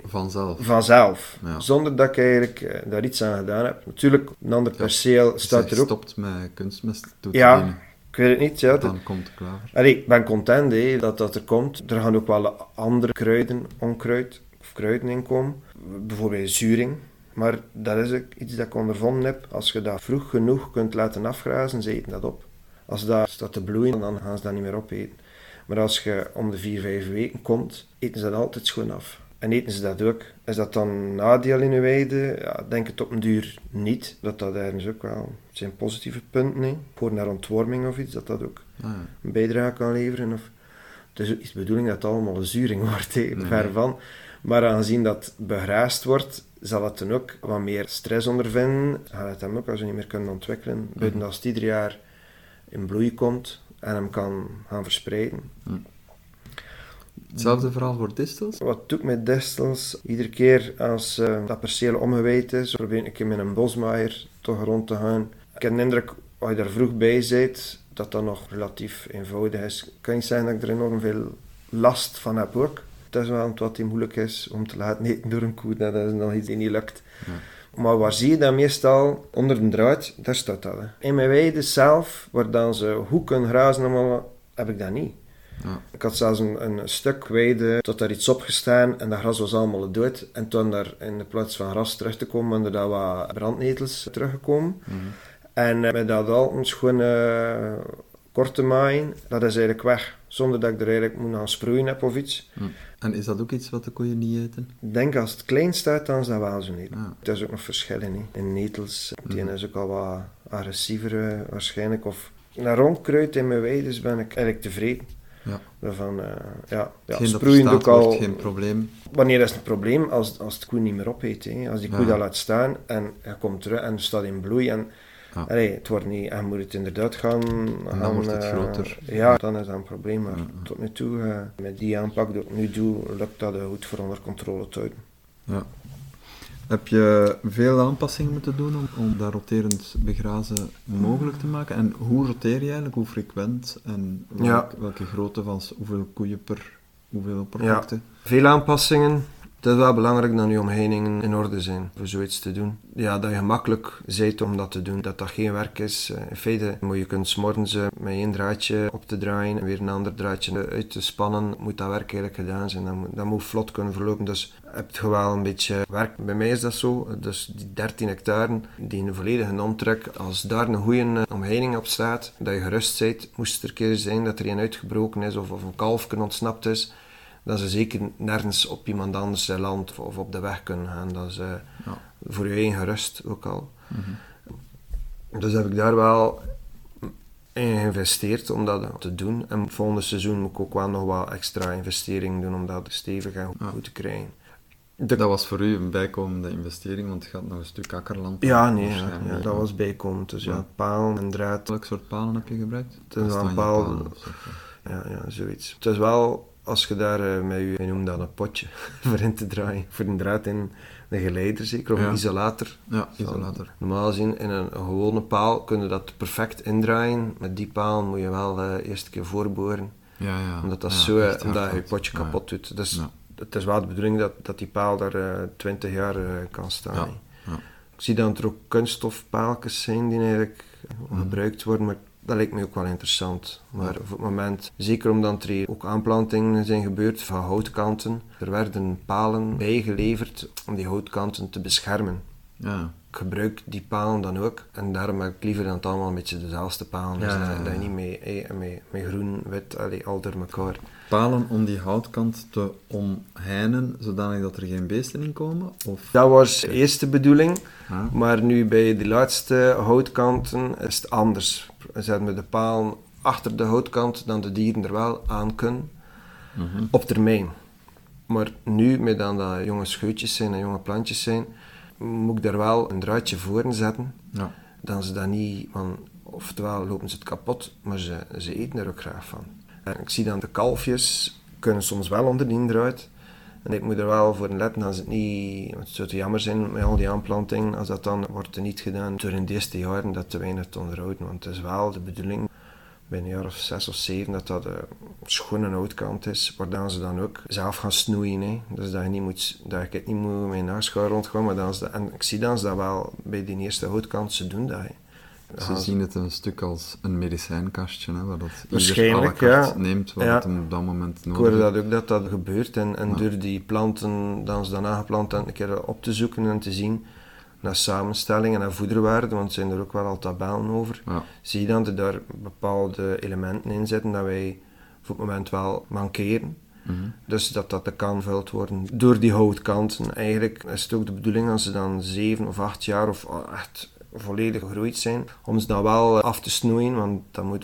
Vanzelf. Ja. Zonder dat ik eigenlijk daar iets aan gedaan heb. Natuurlijk, een ander perceel staat er ook. Stopt met kunstmest toe te dienen. Ik weet het niet, ja. Dan komt het klaver. Ik ben content dat er komt. Er gaan ook wel andere kruiden, onkruid of kruiden in komen. Bijvoorbeeld zuring. Maar dat is ook iets dat ik ondervonden heb. Als je dat vroeg genoeg kunt laten afgrazen, ze eten dat op. Als dat staat te bloeien, dan gaan ze dat niet meer opeten. Maar als je om de 4-5 weken komt, eten ze dat altijd schoon af. En eten ze dat ook. Is dat dan een nadeel in de weide? Ja, denk het op een duur niet. Dat ergens ook wel zijn positieve punten. Voor naar ontworming of iets, dat ook een bijdrage kan leveren. is de bedoeling dat het allemaal zuring wordt, ver van. Maar aangezien dat begraasd wordt, zal het dan ook wat meer stress ondervinden. Gaat het hem ook als we niet meer kunnen ontwikkelen. Buiten als het ieder jaar in bloei komt en hem kan gaan verspreiden. Hetzelfde verhaal voor distels? Wat doe ik met distels? Iedere keer als dat perceel omgeweid is, probeer ik met een bosmaaier toch rond te gaan. Ik heb de indruk, als je daar vroeg bij bent, dat dat nog relatief eenvoudig is. Ik kan niet zeggen dat ik er enorm veel last van heb ook. Het is wel wat die moeilijk is om te laten eten door een koe, dat is nog iets die niet lukt. Ja. Maar waar zie je dat meestal? Onder de draad, daar staat dat. Hè. In mijn weide zelf, waar dan ze hoeken grazen allemaal, heb ik dat niet. Ja. Ik had zelfs een stuk weide, tot daar iets opgestaan en dat gras was allemaal dood. En toen daar in de plaats van gras terug te komen, waren er daar wat brandnetels teruggekomen. En met dat al een schone korte maaien, dat is eigenlijk weg. Zonder dat ik er eigenlijk moet aan sproeien heb of iets. En is dat ook iets wat de koeien niet eten? Ik denk als het klein staat, dan is dat wel zo niet. Ja. Er is ook nog verschillen in netels. Die is ook al wat agressiever waarschijnlijk. Of naar onkruid in mijn weides ben ik eigenlijk tevreden. Ja. Daarvan, sproeien ook al. Geen probleem. Wanneer is het een probleem? Als de koe niet meer opeet. Hè. Als die koe dat laat staan en je komt terug en staat in bloei. En, het wordt niet, en moet het inderdaad gaan. Dan wordt het groter. Ja, dan is dat een probleem. Maar tot nu toe, met die aanpak die ik nu doe, lukt dat goed voor onder controle te houden. Ja. Heb je veel aanpassingen moeten doen om dat roterend begrazen mogelijk te maken? En hoe roteer je eigenlijk? Hoe frequent? En welke grootte van hoeveel koeien per hoeveel oppervlakte? Ja, veel aanpassingen. Het is wel belangrijk dat je omheiningen in orde zijn voor zoiets te doen. Ja, dat je gemakkelijk bent om dat te doen, dat geen werk is. In feite moet je kunnen 's morgens met één draadje op te draaien en weer een ander draadje uit te spannen. Moet dat werk eigenlijk gedaan zijn. Dat moet vlot kunnen verlopen. Dus heb je wel een beetje werk. Bij mij is dat zo. Dus die 13 hectare, die een volledige omtrek, als daar een goede omheining op staat, dat je gerust bent, moest het er een keer zijn dat er een uitgebroken is of een kalfje ontsnapt is, dat ze zeker nergens op iemand anders land of op de weg kunnen gaan. Dat is voor je eigen gerust ook al. Dus heb ik daar wel in geïnvesteerd om dat te doen. En het volgende seizoen moet ik ook wel nog wat extra investeringen doen om dat stevig en goed te krijgen. Dat was voor u een bijkomende investering, want het gaat nog een stuk akkerland. Dat was bijkomend. Dus palen en draad. Welk soort palen heb je gebruikt? Het is wel een paal. Ja, zoiets. Het is wel, als je daar met je noemt dat een potje voor in te draaien, voor een draad in een geleider zeker, of een isolator. Ja, isolator. Normaal gezien, in een gewone paal kun je dat perfect indraaien. Met die paal moet je wel eerst een keer voorboren. Omdat dat omdat je potje kapot doet. Dus het is wel de bedoeling dat die paal daar 20 jaar kan staan. Ik zie dat er ook kunststofpaaltjes zijn die eigenlijk gebruikt worden, maar dat lijkt me ook wel interessant. Maar voor het moment, zeker omdat er hier ook aanplantingen zijn gebeurd van houtkanten, er werden palen bijgeleverd om die houtkanten te beschermen. Ja. Ik gebruik die palen dan ook en daarom heb ik liever dan het allemaal een beetje dezelfde palen. Dus dat je niet met groen, wit, al door elkaar. Palen om die houtkant te omheinen, zodanig dat er geen beesten in komen? Of? Dat was de eerste bedoeling, maar nu bij de laatste houtkanten is het anders. Zetten we de palen achter de houtkant, dan de dieren er wel aan kunnen, op termijn. Maar nu, met dan dat jonge scheutjes zijn en jonge plantjes zijn, moet ik daar wel een draadje voor zetten. Ja. Dan ze dat niet, want oftewel lopen ze het kapot, maar ze eten er ook graag van. En ik zie dan de kalfjes kunnen soms wel onder die draad. En ik moet er wel voor letten als het niet, het zou te jammer zijn met al die aanplantingen, als dat dan wordt er niet gedaan door in de eerste jaren dat te weinig te onderhouden. Want het is wel de bedoeling bij een jaar of 6 of 7 dat een schone houtkant is, waar dan ze dan ook zelf gaan snoeien. Hè. Dus dat ik niet moet met een naarschaar rondgaan, maar en ik zie dan ze dat wel bij die eerste houtkant, ze doen dat. Hè. Ze zien het een stuk als een medicijnkastje, hè, waar dat waarschijnlijk, neemt wat het op dat moment nodig is. Ik hoorde dat ook dat gebeurt en door die planten, dan ze dan aangeplant en een keer op te zoeken en te zien naar samenstelling en naar voederwaarde, want er zijn er ook wel al tabellen over, zie je dan dat er bepaalde elementen in zitten dat wij voor het moment wel mankeren. Dus dat kan gevuld worden door die houtkanten. Eigenlijk is het ook de bedoeling als ze dan 7 of 8 jaar of echt volledig gegroeid zijn, om ze dan wel af te snoeien, want dat moet ook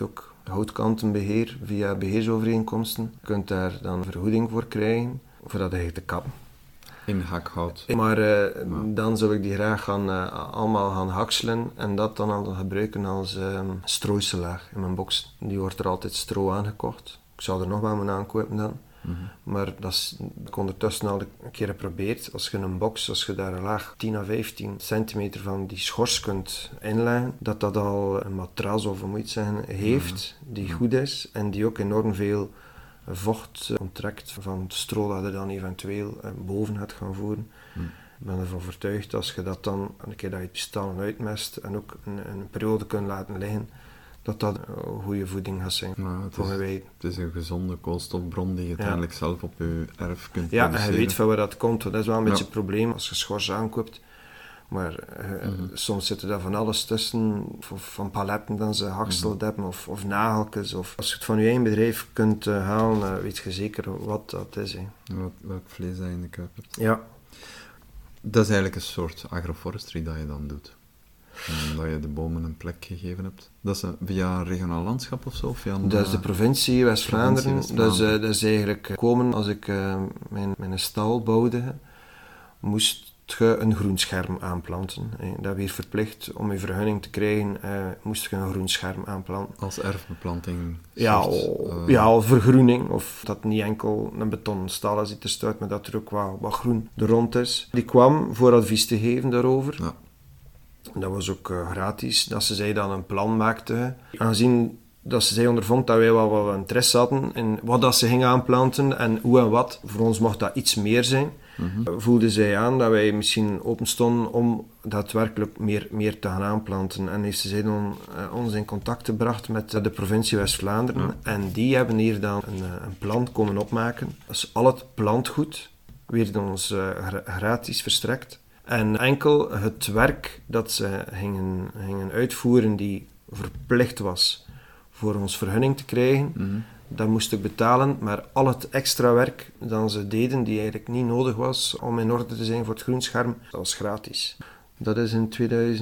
houtkantenbeheer via beheersovereenkomsten. Je kunt daar dan vergoeding voor krijgen, voor dat eigenlijk te kappen. In hakhout. Maar dan zou ik die graag allemaal gaan hakselen en dat dan al gebruiken als strooiselaag in mijn box. Die wordt er altijd stro aangekocht. Ik zou er nog wel moeten aankopen dan. Mm-hmm. Maar dat is, ik ondertussen al een keer geprobeerd. Als je een box, als je daar een laag 10 à 15 centimeter van die schors kunt inleggen, dat al een matras of hoe moet je het zeggen, heeft die goed is en die ook enorm veel vocht onttrekt van het stro dat je dan eventueel boven gaat gaan voeren. Ik ben ervan overtuigd als je dat dan, een keer dat je het staan uitmest en ook een periode kunt laten liggen, dat een goede voeding gaat zijn voor mijn weiden. Het is een gezonde koolstofbron die je uiteindelijk zelf op je erf kunt produceren. produceren. En je weet van waar dat komt. Dat is wel een beetje het probleem als je schors aankoopt. Maar soms zit er daar van alles tussen, van paletten dan ze hakseld hebben, of nageltjes. Of als je het van je eigen bedrijf kunt halen, weet je zeker wat dat is. Hè. Welk vlees dat je in de kuip hebt. Ja. Dat is eigenlijk een soort agroforestry dat je dan doet. Dat je de bomen een plek gegeven hebt. Dat is via een regionaal landschap of zo? Dat is de provincie West-Vlaanderen. Dat is eigenlijk komen als ik mijn stal bouwde, moest je een groenscherm aanplanten. Dat weer verplicht om je vergunning te krijgen, moest je een groenscherm aanplanten. Als erfbeplanting? Ja, vergroening. Of dat niet enkel een betonnen stal is die er staat, maar dat er ook wat groen er rond is. Die kwam voor advies te geven daarover. Ja. Dat was ook gratis, dat ze zij dan een plan maakte. Aangezien dat ze zij ondervond dat wij wel wat interesse hadden in wat dat ze gingen aanplanten en hoe en wat. Voor ons mocht dat iets meer zijn. Voelde zij aan dat wij misschien open stonden om daadwerkelijk meer te gaan aanplanten. En heeft zij dan ons in contact gebracht met de provincie West-Vlaanderen. En die hebben hier dan een plan komen opmaken. Dus al het plantgoed werd ons gratis verstrekt. En enkel het werk dat ze gingen uitvoeren, die verplicht was voor ons vergunning te krijgen, dat moest ik betalen. Maar al het extra werk dat ze deden, die eigenlijk niet nodig was om in orde te zijn voor het groenscherm, dat was gratis. Dat is in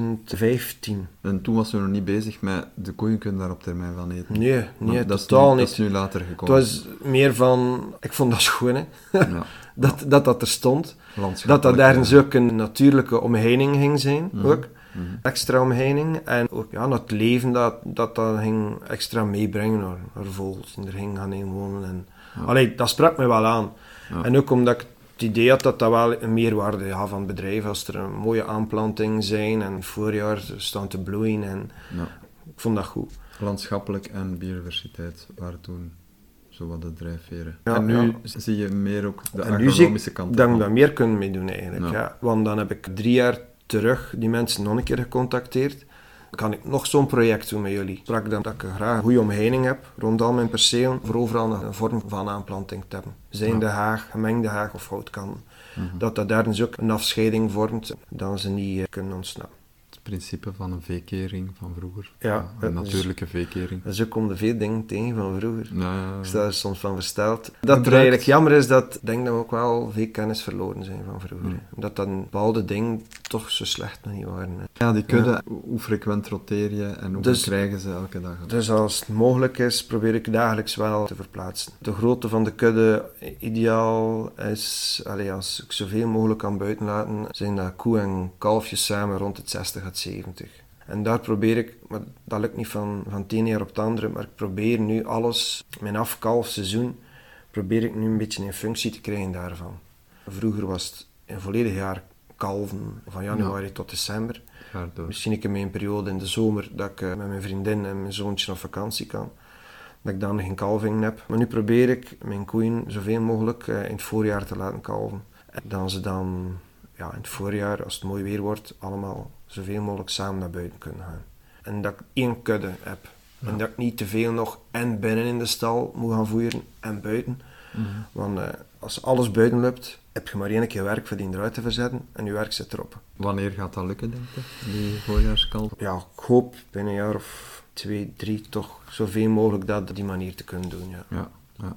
2015. En toen was ze nog niet bezig met de koeien kunnen daar op termijn van eten? Nee, totaal niet. Dat is nu later gekomen. Het was meer van, ik vond dat schoon, hè. Ja. dat er stond. Dat ergens ook een natuurlijke omheining ging zijn, ook. Extra omheining. En ook het leven dat ging extra meebrengen naar vogels. En er ging gaan in wonen. En... Allee, dat sprak me wel aan. Ja. En ook omdat ik het idee had dat wel een meerwaarde van het bedrijf. Als er een mooie aanplanting zijn en het voorjaar staan te bloeien. En ik vond dat goed. Landschappelijk en biodiversiteit waren toen zo wat de drijfveren. Ja, en nu zie je meer ook de agronomische kant. En nu zie ik dat we daar meer kunnen mee doen eigenlijk. Ja. Want dan heb ik 3 jaar terug die mensen nog een keer gecontacteerd. Kan ik nog zo'n project doen met jullie? Ik sprak dan dat ik graag een goede omheining heb rond al mijn percelen, voor overal een vorm van aanplanting te hebben. Zijnde haag, gemengde haag of houtkanten. Dat daar dus ook een afscheiding vormt, dat ze niet kunnen ontsnappen. Het principe van een veekering van vroeger. Ja, een natuurlijke veekering. Dus ook om de veel dingen tegen van vroeger. Ik sta er soms van versteld. Dat het er eigenlijk jammer is dat, ik denk dat we ook wel veel kennis verloren zijn van vroeger. Dat een bepaalde dingen toch zo slecht nog niet waren. Ja, die kudde, hoe frequent roteer je en hoe krijgen ze elke dag? Dus als het mogelijk is, probeer ik dagelijks wel te verplaatsen. De grootte van de kudde ideaal is, als ik zoveel mogelijk kan buiten laten, zijn dat koe en kalfjes samen rond het 60 à 70. En daar probeer ik, maar dat lukt niet van het ene jaar op het andere, maar ik probeer nu alles, mijn afkalfseizoen, probeer ik nu een beetje in functie te krijgen daarvan. Vroeger was het een volledig jaar kalven, van januari tot december. Misschien in mijn periode in de zomer, dat ik met mijn vriendin en mijn zoontje op vakantie kan, dat ik dan geen kalving heb. Maar nu probeer ik mijn koeien zoveel mogelijk in het voorjaar te laten kalven. En dan ze dan in het voorjaar, als het mooi weer wordt, allemaal zoveel mogelijk samen naar buiten kunnen gaan. En dat ik 1 kudde heb. Ja. En dat ik niet te veel nog en binnen in de stal moet gaan voeren en buiten. Want als alles buiten loopt, heb je maar 1 keer werk voor die eruit te verzetten en je werk zit erop. Wanneer gaat dat lukken, denk je, die voorjaarskalf? Ja, ik hoop binnen een jaar of 2, 3 toch zoveel mogelijk dat op die manier te kunnen doen. Ja.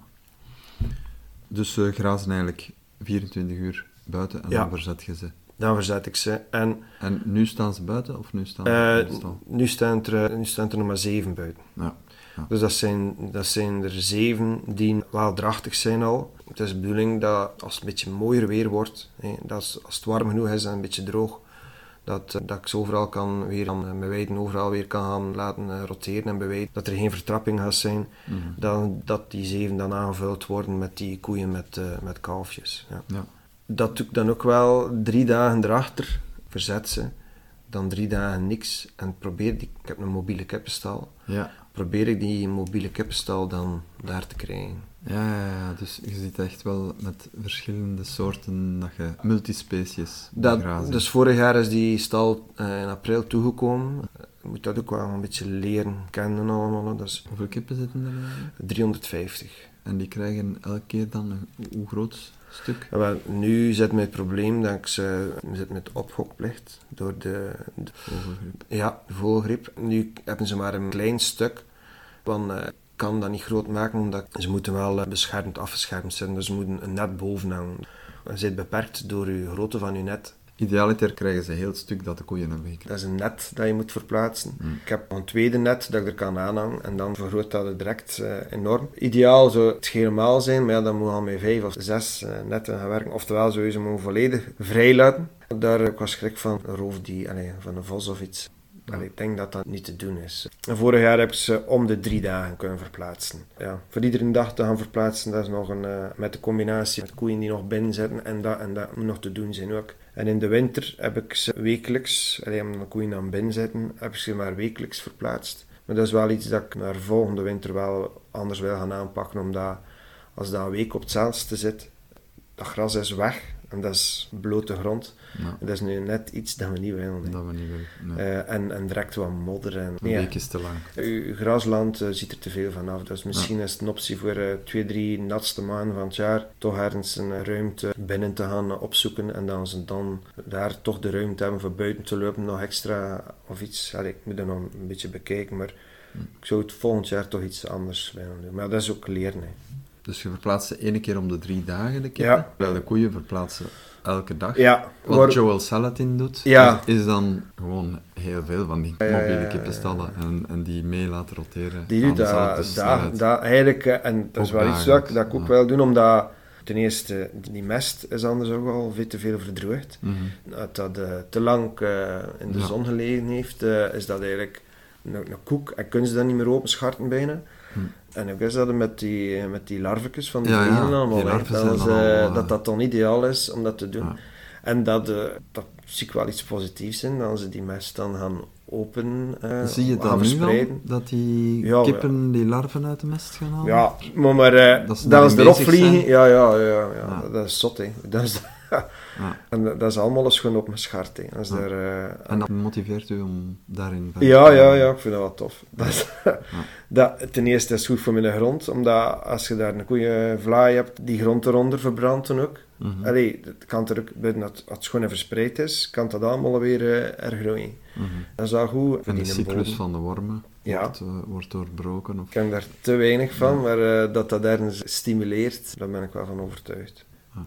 Dus grazen eigenlijk 24 uur buiten en dan verzet je ze? Dan verzet ik ze. En nu staan ze buiten of nu staan ze in de stal? Nu staan er nog maar 7 buiten. Ja. Ja. Dus dat zijn er 7 die wel drachtig zijn al. Het is de bedoeling dat als het een beetje mooier weer wordt, dat als het warm genoeg is en een beetje droog, dat ik ze overal kan weer aan mijn weiden overal weer kan gaan laten roteren en bewijden. Dat er geen vertrapping gaat zijn. Dat die 7 dan aangevuld worden met die koeien met kalfjes. Ja. Ja. Dat doe ik dan ook wel 3 dagen erachter, verzet ze. Dan 3 dagen niks en ik heb een mobiele kippenstal. Ja. Probeer ik die mobiele kippenstal dan daar te krijgen. Ja, dus je zit echt wel met verschillende soorten dat je multispecies grazing. Dus vorig jaar is die stal in april toegekomen. Je moet dat ook wel een beetje leren kennen allemaal. Dus Hoeveel kippen zitten er eigenlijk? 350. En die krijgen elke keer dan hoe groot stuk? Ja, wel, nu zit mijn probleem dat ik ze zit met ophokplicht door de Vogelgriep. Ja, de vogelgriep. Nu hebben ze maar een klein stuk, want ik kan dat niet groot maken, omdat ze moeten wel afgeschermd zijn, dus ze moeten een net boven hangen. Je bent beperkt door de grootte van je net. Idealiter krijgen ze heel het stuk dat de koeien hebben gekregen. Dat is een net dat je moet verplaatsen. Ik heb een tweede net dat ik er kan aanhangen en dan vergroot dat het direct enorm. Ideaal zou het helemaal zijn, maar ja, dan moet je al met 5 of 6 netten gaan werken. Oftewel zou je ze moeten volledig vrij laten. Daar heb ik wel schrik van een roofdier, van een vos of iets. Ik denk dat dat niet te doen is. En vorig jaar heb ik ze om de 3 dagen kunnen verplaatsen. Ja, voor iedere dag te gaan verplaatsen, dat is nog met de combinatie met koeien die nog binnen zitten en dat moet nog te doen zijn ook. En in de winter heb ik ze wekelijks, omdat de koeien dan binnen zitten, heb ik ze maar wekelijks verplaatst. Maar dat is wel iets dat ik naar volgende winter wel anders wil gaan aanpakken, omdat als dat een week op hetzelfde zit, dat gras is weg. En dat is blote grond. Ja. Dat is nu net iets dat we niet willen. Dat we niet willen. Nee. En direct wat modder. Een week is te lang. Uw grasland ziet er te veel van af. Dus misschien is het een optie voor 2, 3 natste maanden van het jaar toch ergens een ruimte binnen te gaan opzoeken. En dan ze dan daar toch de ruimte hebben voor buiten te lopen, nog extra of iets. Ik moet dat nog een beetje bekijken, maar ik zou het volgend jaar toch iets anders willen doen. Maar dat is ook leren. Hè. Dus je verplaatst ze 1 keer om de 3 dagen de kippen. Ja. Terwijl de koeien verplaatsen elke dag. Ja, Wat Joel Salatin doet, Ja. is dan gewoon heel veel van die mobiele kippenstallen en die mee laten roteren. Die doet aan dezelfde snelheid. dat eigenlijk, en dat is Ook wel iets dagelijks, dat ik ook ja. wil doen, omdat ten eerste die mest is anders ook al veel te veel verdroogd. Dat dat te lang in de Ja. zon gelegen heeft, is dat eigenlijk een koek en kunnen ze dat niet meer openscharten bijna. En ook is dat met die larvetjes van die Ja, vliegen die allemaal, larven dat, zijn is, dan allemaal, dat dat dan ideaal is om dat te doen. Ja. En dat zie ik wel iets positiefs in, dat ze die mest dan gaan open Zie je gaan dan nu verspreiden. al, dat die Ja, kippen die larven uit de mest gaan halen? Ja, maar Dat ze dat is daarin erop bezig vliegen. zijn. Ja. Dat is zot, hè. Dat is, Ja. En dat is allemaal eens gewoon op mijn schart, hè. Als En dat motiveert u om daarin verder te ja, gaan? ik vind dat wel tof. Ten eerste is het goed voor mijn grond, omdat als je daar een goede vlaai hebt, die grond eronder verbrandt dan ook. Allee, het kan er ook, als het schoon verspreid is, kan dat allemaal weer hergroeien. Dat is al goed. En de Die cyclus bodem. van de wormen Ja. wordt doorbroken? Of... Ik ken daar te weinig van, maar dat ergens stimuleert, daar ben ik wel van overtuigd.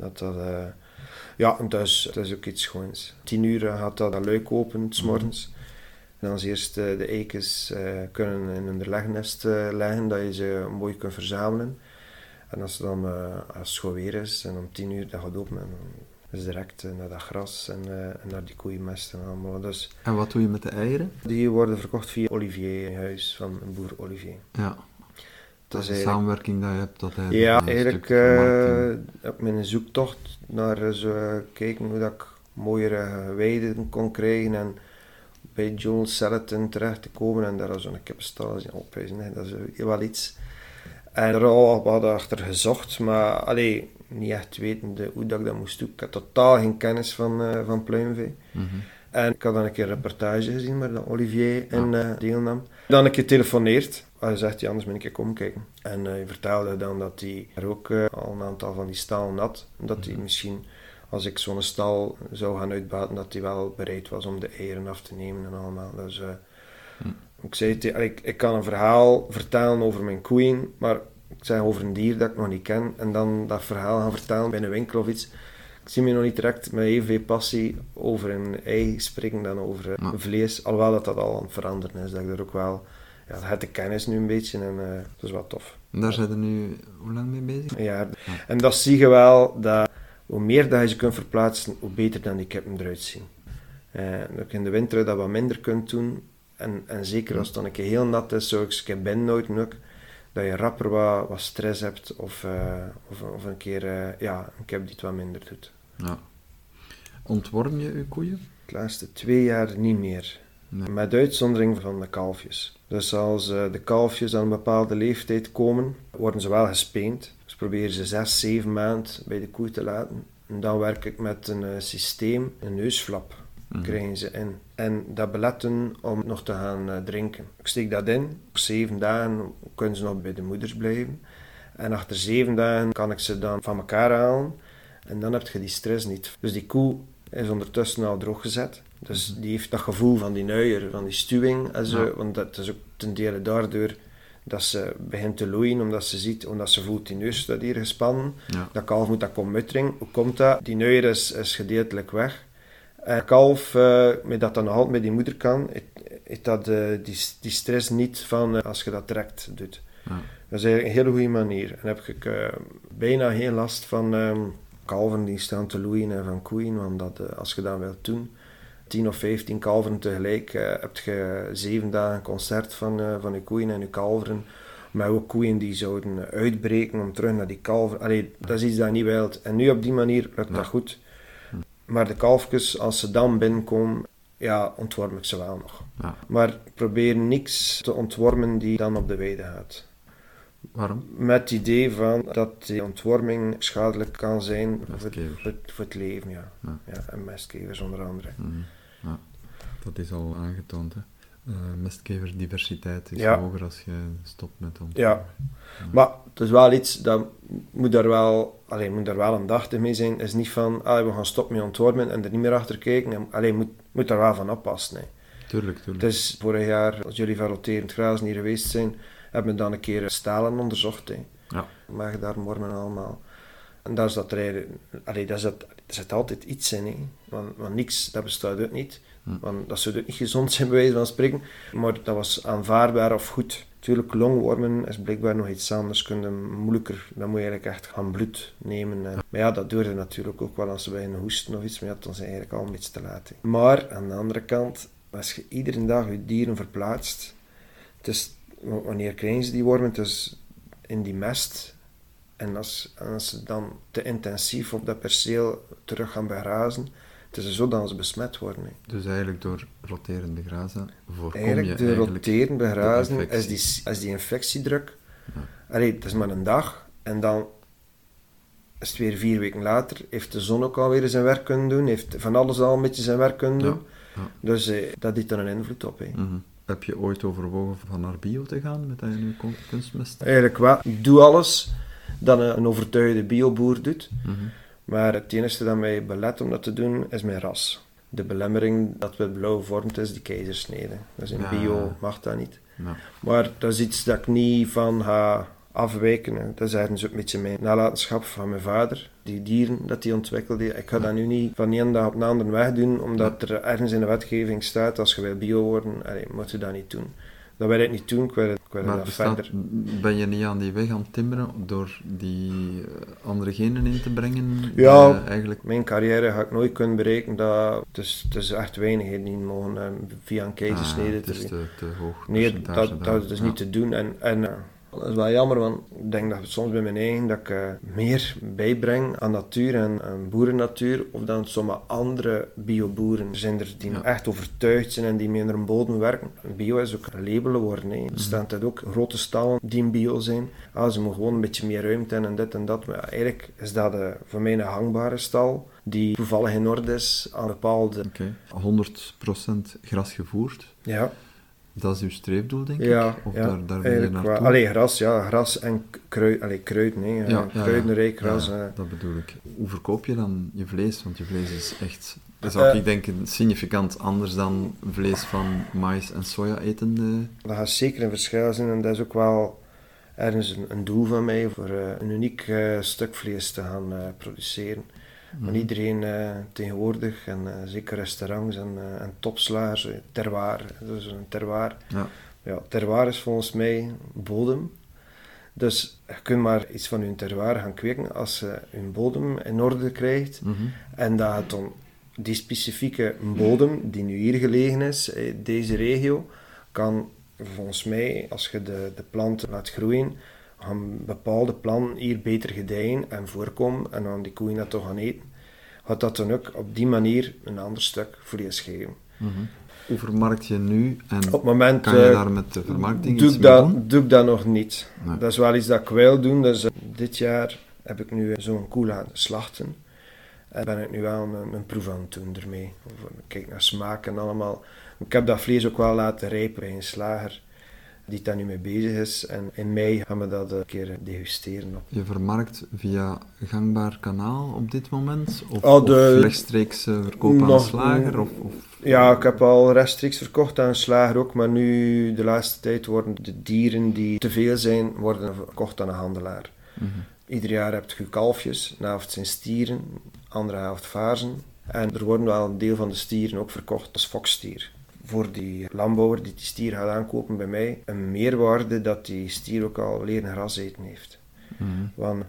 En dat is ook iets schoons. 10 uur gaat dat luik open, 's morgens. En dan is eerst de eikens kunnen in een legnest leggen, dat je ze mooi kunt verzamelen. En als het gewoon weer is, en om 10 uur dat gaat open, en dan is direct naar dat gras en naar die koeienmest en allemaal. Dus En wat doe je met de eieren? die worden verkocht via Olivier, in huis van boer Olivier. Ja. Dat is een eigenlijk- samenwerking dat je hebt. Dat hij Ja, een eigenlijk stuk vermarkting- op mijn zoektocht naar zo kijken hoe dat ik mooiere weiden kon krijgen en bij Joel Salatin terecht te komen en daar was zo'n kippenstal opwijzen. Dat is wel iets. En er al wat achter gezocht, maar niet echt wetende hoe dat ik dat moest doen. Ik had totaal geen kennis van pluimvee. En ik had dan een keer een reportage gezien waar dat Olivier in deelnam. Dan een keer telefoneerd. Hij zegt, anders moet ik een keer komen kijken. En hij vertelde dan dat hij er ook al een aantal van die stallen had. En dat hij misschien, als ik zo'n stal zou gaan uitbaten, dat hij wel bereid was om de eieren af te nemen en allemaal. Dus ik zei, ik kan een verhaal vertellen over mijn koeien, maar ik zeg over een dier dat ik nog niet ken. En dan dat verhaal gaan vertellen bij een winkel of iets. Ik zie me nog niet direct met evenveel passie over een ei springen dan over vlees. Alhoewel dat al aan het veranderen is. Dat ik er ook wel ja, dat had de kennis nu een beetje en dat is wel tof. En daar zijn we nu hoe lang mee bezig? Ja. Ja. En dat zie je wel, dat hoe meer dat je ze kunt verplaatsen, hoe beter dan die kippen eruit zien. Dat je in de winter dat wat minder kunt doen. En zeker als het dan een keer heel nat is, zou ik ze binnenhouden ook. Dat je rapper wat stress hebt of een keer een kip die het wat minder doet. Ja. Ontworm je je koeien? De laatste 2 jaar niet meer. Nee. Met uitzondering van de kalfjes. Dus als de kalfjes aan een bepaalde leeftijd komen, worden ze wel gespeend. Dus proberen ze 6, 7 maanden bij de koe te laten. En dan werk ik met een systeem, een neusflap. Krijgen ze in. En dat belet hen om nog te gaan drinken. Ik steek dat in. Op 7 dagen kunnen ze nog bij de moeders blijven. En achter 7 dagen kan ik ze dan van elkaar halen. En dan heb je die stress niet. Dus die koe is ondertussen al droog gezet. Dus die heeft dat gevoel van die nuier, van die stuwing. En zo, want dat is ook ten dele daardoor dat ze begint te loeien, omdat ze voelt die neus dat hier gespannen. Ja. Dat kalf moet dat komen uitdrinken. Hoe komt dat? Die nuier is gedeeltelijk weg. En kalf, met dat dan nog altijd met die moeder kan, heeft dat die stress niet van als je dat direct doet. Ja. Dat is eigenlijk een hele goede manier. En dan heb ik bijna geen last van kalven die staan te loeien en van koeien, want als je dat wilt doen, 10 of 15 kalveren tegelijk, heb je 7 dagen concert van je koeien en je kalveren. Maar ook koeien die zouden uitbreken om terug naar die kalveren. Allee, dat is iets dat je niet wilt. En nu op die manier lukt dat goed. Maar de kalfjes, als ze dan binnenkomen, ja, ontworm ik ze wel nog. Ja. Maar ik probeer niks te ontwormen die dan op de weide gaat. Waarom? Met het idee van dat die ontworming schadelijk kan zijn voor het leven, ja. Ja, en mestkevers onder andere. Ja. Dat is al aangetoond, hè. Mestkeversdiversiteit is hoger als je stopt met ontwormen. Ja. Maar het is wel iets dat moet daar wel aandachtig mee zijn. Het is niet van, we gaan stoppen met ontwormen en er niet meer achter kijken. Moet daar wel van oppassen. Hè. Tuurlijk. Het is vorig jaar, als jullie van roterend grazen hier geweest zijn, hebben we dan een keer stalen onderzocht. Hè. Ja. Mag daar morgen allemaal. En daar is dat er zit altijd iets in. Hè. Want niks, dat bestaat ook niet. Want dat zou ook niet gezond zijn, bij wijze van spreken. Maar dat was aanvaardbaar of goed. Natuurlijk, longwormen is blijkbaar nog iets anders. Moeilijker. Dan moet je eigenlijk echt gaan bloed nemen. Maar ja, dat doe je natuurlijk ook wel als ze bij een hoesten of iets. Maar ja, dan is het eigenlijk al een beetje te laat. Hè. Maar aan de andere kant, als je iedere dag je dieren verplaatst, wanneer krijgen ze die wormen? Het is in die mest. En als ze dan te intensief op dat perceel terug gaan begrazen, het is zo dat ze besmet worden. Hè. Dus eigenlijk door roterend begrazen voorkom eigenlijk je roterend begrazen is die infectiedruk. Ja. Het is maar een dag en dan is het weer 4 weken later. Heeft de zon ook alweer zijn werk kunnen doen. Heeft van alles al een beetje zijn werk kunnen doen. Ja. Dus dat heeft dan een invloed op. Hè. Mm-hmm. Heb je ooit overwogen van naar bio te gaan met dat je nu kunstmest? Eigenlijk wel. Ik doe alles dat een overtuigde bioboer doet. Mm-hmm. Maar het enige dat mij belet om dat te doen, is mijn ras. De belemmering dat het blauw gevormd is, die keizersnede. Dus in bio mag dat niet. Ja. Maar dat is iets dat ik niet van ga afwijken. Hè. Dat is eigenlijk een beetje mijn nalatenschap van mijn vader. Die dieren dat hij ontwikkelde. Ik ga dat nu niet van de ene dag op de andere wegdoen, omdat er ergens in de wetgeving staat, als je wil bio worden, moet je dat niet doen. Dat wil ik niet doen, ik wil dat verder. Ben je niet aan die weg aan het timmeren door die andere genen in te brengen? Ja, mijn carrière ga ik nooit kunnen bereiken. Het is echt weinig die mogen via een keizersnede. Het is te hoog. Nee, dat is niet te doen. En dat is wel jammer, want ik denk dat soms bij mijn eigen dat ik meer bijbreng aan natuur en aan boerennatuur, of dan sommige andere bioboeren. Er zijn er die echt overtuigd zijn en die mee naar een bodem werken. Bio is ook een label geworden. Hè. Er staan dat ook grote stallen die in bio zijn. Ze moeten gewoon een beetje meer ruimte en dit en dat. Maar eigenlijk is dat voor mij een hangbare stal die toevallig in orde is aan bepaalde... 100% gras gevoerd. Ja. Dat is uw streefdoel, denk ik? Of daar wil je naartoe? Gras en kruid, nee. Kruidenrijk gras. Dat bedoel ik. Hoe verkoop je dan je vlees? Want je vlees is echt, zou ik denken, significant anders dan vlees van maïs en soja etende. Dat gaat zeker een verschil zijn en dat is ook wel ergens een doel van mij voor een uniek stuk vlees te gaan produceren. Want iedereen tegenwoordig, en zeker restaurants en topslagers, terroir, dus een terroir, Ja, terroir is volgens mij bodem. Dus je kunt maar iets van je terroir gaan kweken als je je bodem in orde krijgt. En dat het dan die specifieke bodem, die nu hier gelegen is, in deze regio, kan volgens mij, als je de planten laat groeien, gaan bepaalde planten hier beter gedijen en voorkomen. En dan die koeien dat toch gaan eten. Gaat dat dan ook op die manier een ander stuk vlees geven. Hoe vermarkt je nu en Op het moment, kan je daar met de vermarkting doe iets ik mee dat, doen? doe ik dat nog niet. Nee. Dat is wel iets dat ik wil doen. Dus dit jaar heb ik nu zo'n koe laten slachten. En ben ik nu wel een proef aan het doen ermee. Kijk naar smaak en allemaal. Ik heb dat vlees ook wel laten rijpen bij een slager die daar nu mee bezig is. En in mei gaan we dat een keer degusteren. Je vermarkt via gangbaar kanaal op dit moment? Of, Oh, of rechtstreeks verkopen aan een slager? Of... Ja, ik heb al rechtstreeks verkocht aan een slager ook, maar nu de laatste tijd worden de dieren die te veel zijn, worden verkocht aan een handelaar. Ieder jaar heb je kalfjes, de helft zijn stieren, de andere helft vaarzen. En er worden wel een deel van de stieren ook verkocht als fokstier. Voor die landbouwer die stier gaat aankopen bij mij, een meerwaarde dat die stier ook al leren gras eten heeft. Want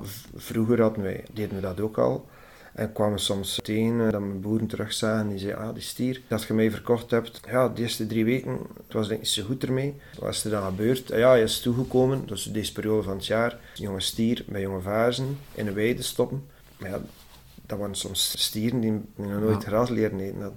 vroeger deden we dat ook al. En kwamen soms tegen dat mijn boeren terugzagen die zeiden, die stier dat je mij verkocht hebt, ja, de eerste 3 weken, het was denk ik niet zo goed ermee. Wat is er dan gebeurd? Ja, hij is toegekomen, dus deze periode van het jaar, een jonge stier met jonge vaarzen in een weide stoppen. Maar ja, dat waren soms stieren die nog nooit gras leren eten hadden.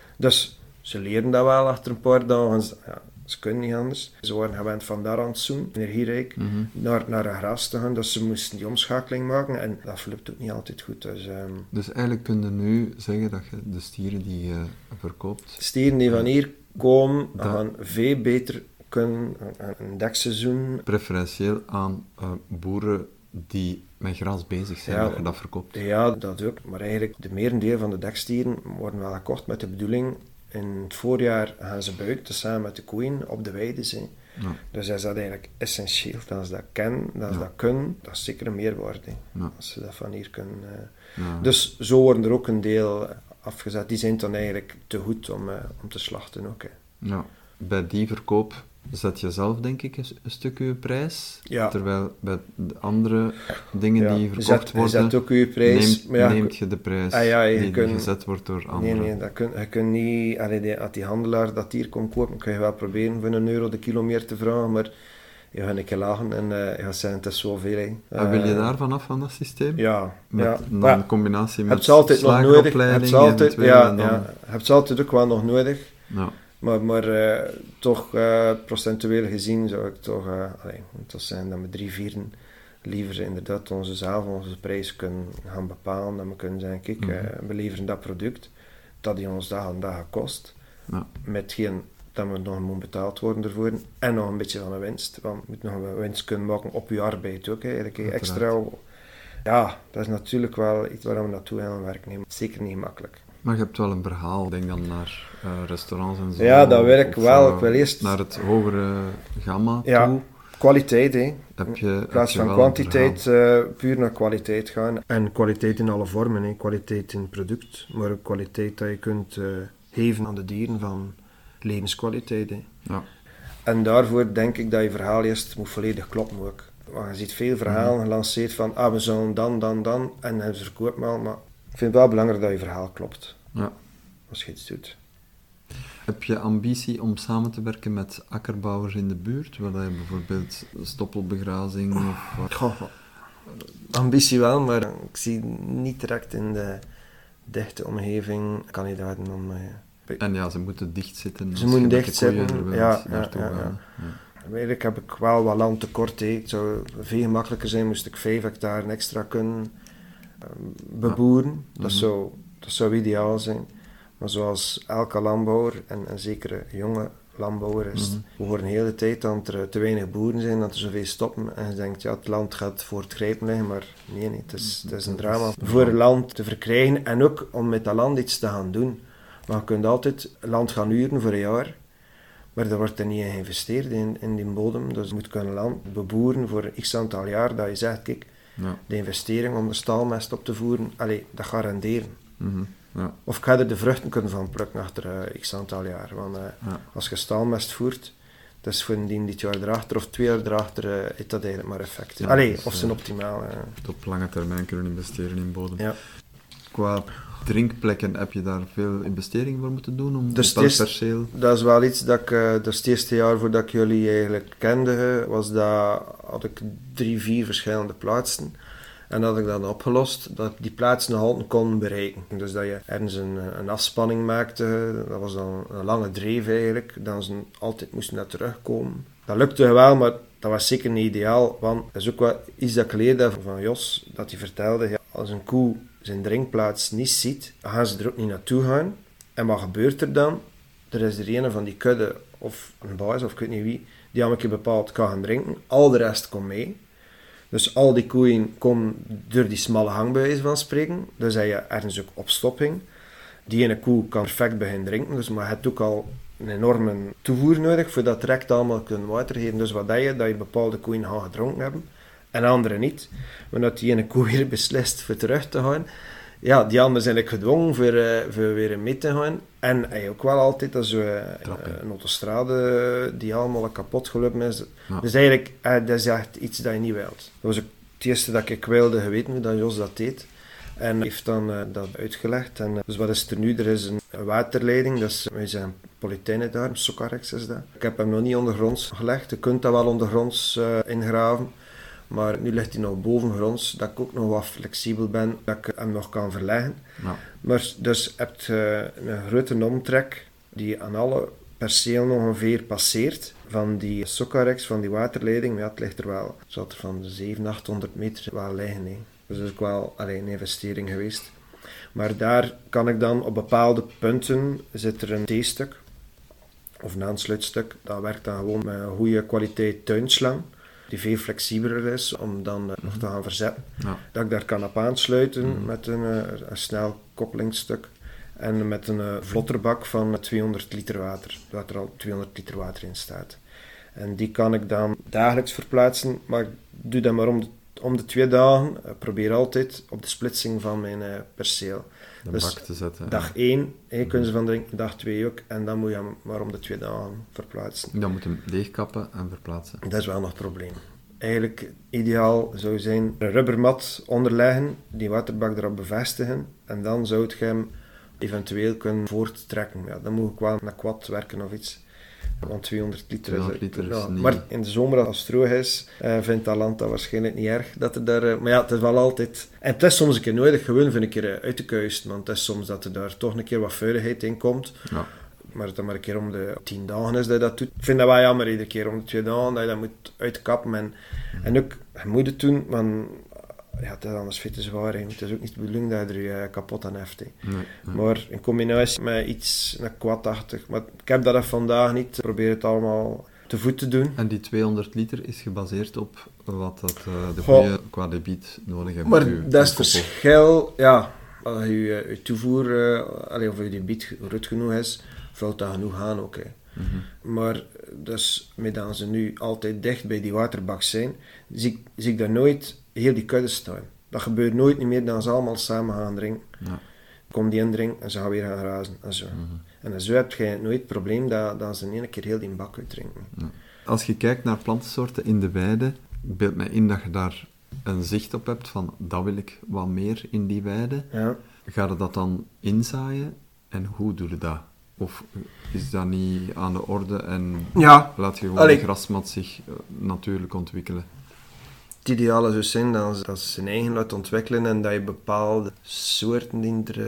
Dus ze leren dat wel achter een paar dagen. Ja, ze kunnen niet anders. Ze waren gewend van daar aan het zoen, energierijk, naar een gras te gaan. Dus ze moesten die omschakeling maken en dat lukt ook niet altijd goed. Dus eigenlijk kun je nu zeggen dat je de stieren die je verkoopt... Stieren die van hier komen, gaan veel beter kunnen een dekseizoen. Preferentieel aan boeren die met gras bezig zijn, dat je dat verkoopt. Ja, dat ook. Maar eigenlijk, de merendeel van de dekstieren worden wel gekocht met de bedoeling... In het voorjaar gaan ze buiten, samen met de koeien, op de weide zijn. Ja. Dus is dat eigenlijk essentieel. Dat ze dat kennen, dat ze dat kunnen, dat is zeker een meerwaarde. Als ze dat van hier kunnen. Dus zo worden er ook een deel afgezet. Die zijn dan eigenlijk te goed om te slachten ook. Hè. Ja. Bij die verkoop zet je zelf, denk ik, een stuk je prijs. Ja. Terwijl bij de andere dingen die verkocht worden, je zet ook je prijs, neemt je de prijs die gezet wordt door anderen. Nee, je kunt niet... Als die handelaar dat hier komt kopen, kun je wel proberen voor €1 de kilo meer te vragen, maar je gaat een keer lachen en je gaat zeggen, het is zoveel. En wil je daar vanaf van dat systeem? Ja. Een combinatie met slageropleiding eventueel. Je hebt ze altijd ook wel nog nodig. Ja. Maar toch procentueel gezien zou ik toch zijn dat we 3/4 liever inderdaad onze prijs kunnen gaan bepalen. Dat we kunnen zeggen, kijk, we leveren dat product, dat die ons dag en dag kost, met geen dat we nog moet betaald worden ervoor en nog een beetje van een winst. Want je moet nog een winst kunnen maken op je arbeid ook. Eigenlijk extra. Ja, dat is natuurlijk wel iets waar we naartoe gaan werken. Zeker niet makkelijk. Maar je hebt wel een verhaal, denk dan naar restaurants en zo. Ja, dat werkt wel. Ik wil eerst... Naar het hogere gamma toe. Ja, kwaliteit, hè. In plaats van kwantiteit, puur naar kwaliteit gaan. En kwaliteit in alle vormen, hè. Kwaliteit in het product, maar ook kwaliteit dat je kunt geven aan de dieren van levenskwaliteit. Hè. Ja. En daarvoor denk ik dat je verhaal eerst moet volledig kloppen ook. Want je ziet veel verhalen gelanceerd van, we zullen dan, en ze verkoopt maar ik vind het wel belangrijk dat je verhaal klopt. Ja. Als je iets doet. Heb je ambitie om samen te werken met akkerbouwers in de buurt? Wil je bijvoorbeeld stoppelbegrazing of... Ambitie wel, maar ik zie niet direct in de dichte omgeving kandidaten om... En ja, ze moeten dicht zitten. Ze moeten dicht zitten, ja. Eigenlijk heb ik wel wat land tekort. Het zou veel gemakkelijker zijn moest ik 5 hectare extra kunnen beboeren. Dat zou ideaal zijn. Maar zoals elke landbouwer, en zeker een jonge landbouwer is, we horen de hele tijd dat er te weinig boeren zijn, dat er zoveel stoppen. En je denkt, het land gaat voor het grijpen liggen, maar nee, het is een drama. Voor het land te verkrijgen en ook om met dat land iets te gaan doen. Maar je kunt altijd land gaan huren voor een jaar, maar er wordt er niet in geïnvesteerd in die bodem. Dus je moet kunnen land beboeren voor een x-aantal jaar, dat je zegt, kijk, de investering om de stalmest op te voeren, dat gaat renderen. Ja. Of ik ga er de vruchten kunnen van plukken achter x aantal jaar. Want als je stalmest voert, Dus voor die het jaar erachter of 2 jaar erachter heeft dat eigenlijk maar effect. Ja, Allee, dus, of zijn optimaal. Op lange termijn kunnen investeren in bodem. Ja. Qua drinkplekken heb je daar veel investeringen voor moeten doen om Dus op welk perceel? Dat is wel iets dat ik, dus het eerste jaar voordat ik jullie eigenlijk kende, had ik 3-4 verschillende plaatsen. En dat had ik dan opgelost, dat ik die plaatsen nog altijd kon bereiken. Dus dat je ergens een afspanning maakte, dat was dan een lange dreef eigenlijk, dan ze altijd moesten naar terugkomen. Dat lukte wel, maar dat was zeker niet ideaal, want dat is ook wel iets dat ik leerde van Jos, dat hij vertelde, ja, als een koe zijn drinkplaats niet ziet, dan gaan ze er ook niet naartoe gaan. En wat gebeurt er dan? Er is er een van die kudde, of een baas, of ik weet niet wie, die al een keer bepaald kan gaan drinken. Al de rest komt mee. Dus al die koeien komen door die smalle gang, bij wijze van spreken. Dus heb je ergens ook opstopping. Die ene koe kan perfect beginnen drinken, dus, maar je hebt ook al een enorme toevoer nodig, voordat direct allemaal kunnen water geven. Dus wat dat je bepaalde koeien gaan gedronken hebben, en andere niet. Wanneer die ene koe weer beslist voor terug te gaan, ja, die anderen zijn eigenlijk gedwongen voor weer mee te gaan. En heb je ook wel altijd een autostrade die allemaal kapot gelopen is. Ja. Dus eigenlijk, dat is echt iets dat je niet wilt. Dat was ook het eerste dat ik wilde geweten hoe dat Jos dat deed. En heeft dan dat uitgelegd. En, dus wat is er nu? Er is een waterleiding, dus wij zijn Polytijnen daar, Socarex is dat. Ik heb hem nog niet ondergronds gelegd. Je kunt dat wel ondergronds ingraven. Maar nu ligt hij nog bovengronds, dat ik ook nog wat flexibel ben, dat ik hem nog kan verleggen. Ja. Maar dus heb je een grote omtrek die aan alle percelen ongeveer passeert. Van die Socarex, van die waterleiding, maar ja, het ligt er wel, zat er van 700-800 meter wel liggen. Hè. Dus dat is ook wel een investering geweest. Maar daar kan ik dan op bepaalde punten, zit er een T-stuk, of een aansluitstuk, dat werkt dan gewoon met een goede kwaliteit tuinslang, die veel flexibeler is om dan nog te gaan verzetten. Ja. Dat ik daar kan op aansluiten met een snel koppelingsstuk en met een vlotterbak van 200 liter water, dat er al 200 liter water in staat. En die kan ik dan dagelijks verplaatsen, maar ik doe dat maar om de 2 dagen. Ik probeer altijd op de splitsing van mijn perceel. De bak te zetten. Dag 1 kun je ze van drinken, dag 2 ook. En dan moet je hem maar om de 2 dagen verplaatsen. Dan moet je hem leegkappen en verplaatsen. Dat is wel nog een probleem. Eigenlijk ideaal zou zijn een rubbermat onderleggen, die waterbak erop bevestigen. En dan zou je hem eventueel kunnen voorttrekken. Ja, dan moet ik wel met quad werken of iets. Want 200 liter is niet... Maar in de zomer, als het droog is, vindt dat land dat waarschijnlijk niet erg. Dat er daar, maar ja, het is wel altijd... En het is soms een keer nodig, gewoon voor een keer uit te kuisen. Want het is soms dat er daar toch een keer wat vuiligheid in komt. Ja. Maar dat maar een keer om de 10 dagen is dat je dat doet. Ik vind dat wel jammer, iedere keer om de 2 dagen, dat je dat moet uitkappen. En ook, je moet het doen, want... Ja, het is anders veel te zwaar. Hè. Het is ook niet de bedoeling dat je er kapot aan heft. Nee. Maar in combinatie met iets quadachtig. Maar ik heb dat vandaag niet. Ik probeer het allemaal te voet te doen. En die 200 liter is gebaseerd op wat dat de goede qua debiet nodig hebben. Maar dat is het verschil. Ja, als je toevoer, of je debiet goed genoeg is, vult dat genoeg aan ook. Maar dus, medan ze nu altijd dicht bij die waterbak zijn, zie ik daar nooit heel die kudde staan. Dat gebeurt nooit niet meer dan ze allemaal samen gaan drinken. Ja. Kom die indrinken en ze gaan weer gaan razen. En zo. En zo heb je nooit het probleem dat ze in één keer heel die bak uitdrinken. Ja. Als je kijkt naar plantensoorten in de weide, beeld mij in dat je daar een zicht op hebt van dat wil ik wat meer in die weide. Ja. Ga je dat dan inzaaien en hoe doe je dat? Of is dat niet aan de orde en laat je gewoon de grasmat zich natuurlijk ontwikkelen? Het ideale zou zijn dat ze zijn eigen laat ontwikkelen en dat je bepaalde soorten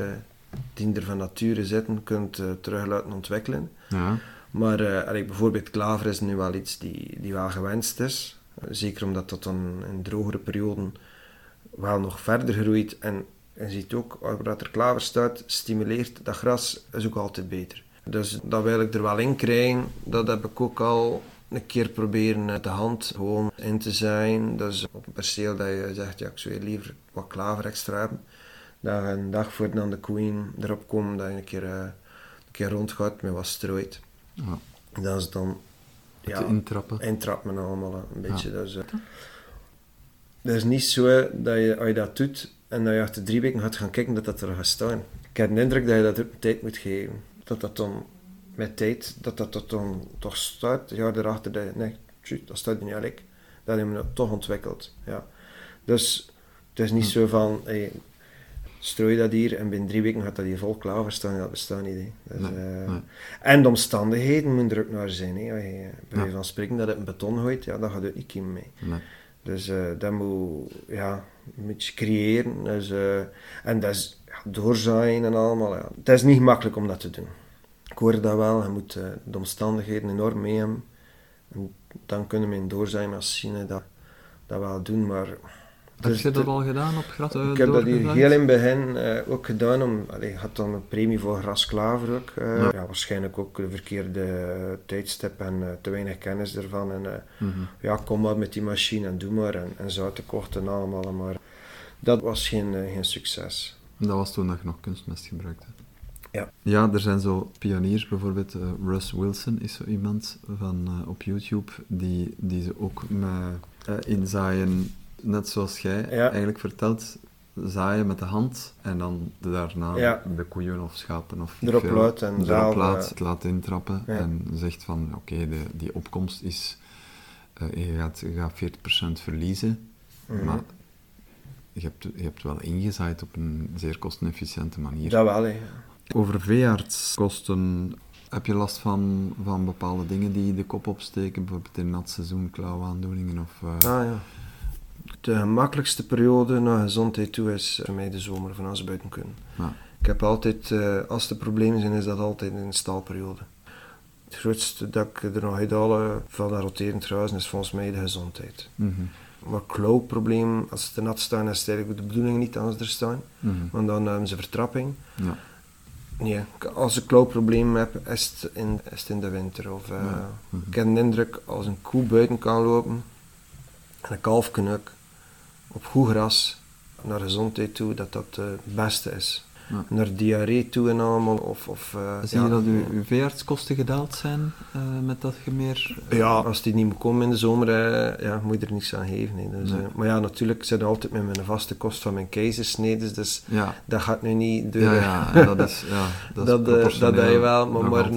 die er van nature zitten kunt terug laten ontwikkelen. Ja. Maar bijvoorbeeld klaver is nu wel iets die wel gewenst is. Zeker omdat dat dan in drogere perioden wel nog verder groeit. En je ziet ook, waar er klaver staat, stimuleert dat gras is ook altijd beter. Dus dat wil ik er wel in krijgen. Dat heb ik ook al een keer proberen met de hand gewoon in te zaaien. Dus op een perceel dat je zegt, ja, ik zou liever wat klaver extra hebben. Dat je een dag voor dan de koeien erop komen, dat je een keer rondgaat met wat strooit. Ja. Dat is dan intrappen allemaal een beetje. Ja. Dus, dat is niet zo dat je, als je dat doet en dat je achter 3 weken gaat gaan kijken dat er gaat staan. Ik heb de indruk dat je dat ook tijd moet geven. Dat dan met tijd, dat dan toch staat. Ja, daarachter, dat staat niet eigenlijk. Dat hebben we toch ontwikkeld. Ja. Dus het is niet zo van, hey, strooi dat hier en binnen 3 weken gaat dat hier vol klaar staan. Dat bestaat niet. Dus, nee. En de omstandigheden moeten er ook naar zijn. Hè. Als je bij wijze van spreken dat het een beton gooit, ja, dan gaat het niet komen mee. Nee. Dus dat moet een beetje creëren. Dus, en dat is doorzaaien en allemaal. Ja. Het is niet makkelijk om dat te doen. Ik hoor dat wel. Je moet de omstandigheden enorm mee hebben. En dan kunnen we in doorzaaienmachine dat wel doen. Maar heb je dat al gedaan op gras? Ik heb dat hier heel in het begin ook gedaan. Je had dan een premie voor grasklaver ook. Waarschijnlijk ook de verkeerde tijdstip en te weinig kennis ervan. En kom maar met die machine en doe maar. En zouttekort en allemaal. Maar dat was geen succes. Dat was toen dat je nog kunstmest gebruikte. Ja. Ja, er zijn zo pioniers, bijvoorbeeld Russ Wilson is zo iemand van op YouTube, die ze ook met inzaaien, net zoals jij eigenlijk vertelt, zaaien met de hand en dan daarna de koeien of schapen of erop laat en erop laat intrappen en zegt van oké, die opkomst is, je gaat 40% verliezen, maar je hebt wel ingezaaid op een zeer kostenefficiënte manier. Dat wel, hè. Over veeartskosten, heb je last van bepaalde dingen die de kop opsteken, bijvoorbeeld in nat seizoen, klauwaandoeningen of... De gemakkelijkste periode naar gezondheid toe is voor mij de zomer, van als we buiten kunnen. Ja. Ik heb altijd, als er problemen zijn, is dat altijd in de stalperiode. Het grootste dat ik er nog uithalen van dat roterend ruizen is volgens mij de gezondheid. Maar klauwprobleem, als ze te nat staan, is het eigenlijk de bedoeling niet dat ze er staan, want dan hebben ze vertrapping. Ja. Nee, als ik klauwprobleem heb, is het in de winter. Of, ik heb de indruk, als een koe buiten kan lopen, en een kalf ook, op goed gras, naar gezondheid toe, dat het beste is. Ja. Naar diarree toe en allemaal. Zie je dat uw veeartskosten gedaald zijn met dat je meer... Ja, als die niet moet komen in de zomer, moet je er niks aan geven. Hè. Dus, nee. Maar ja, natuurlijk zit altijd met mijn vaste kost van mijn keizersneden, dus dat gaat nu niet... dat is dat je wel, maar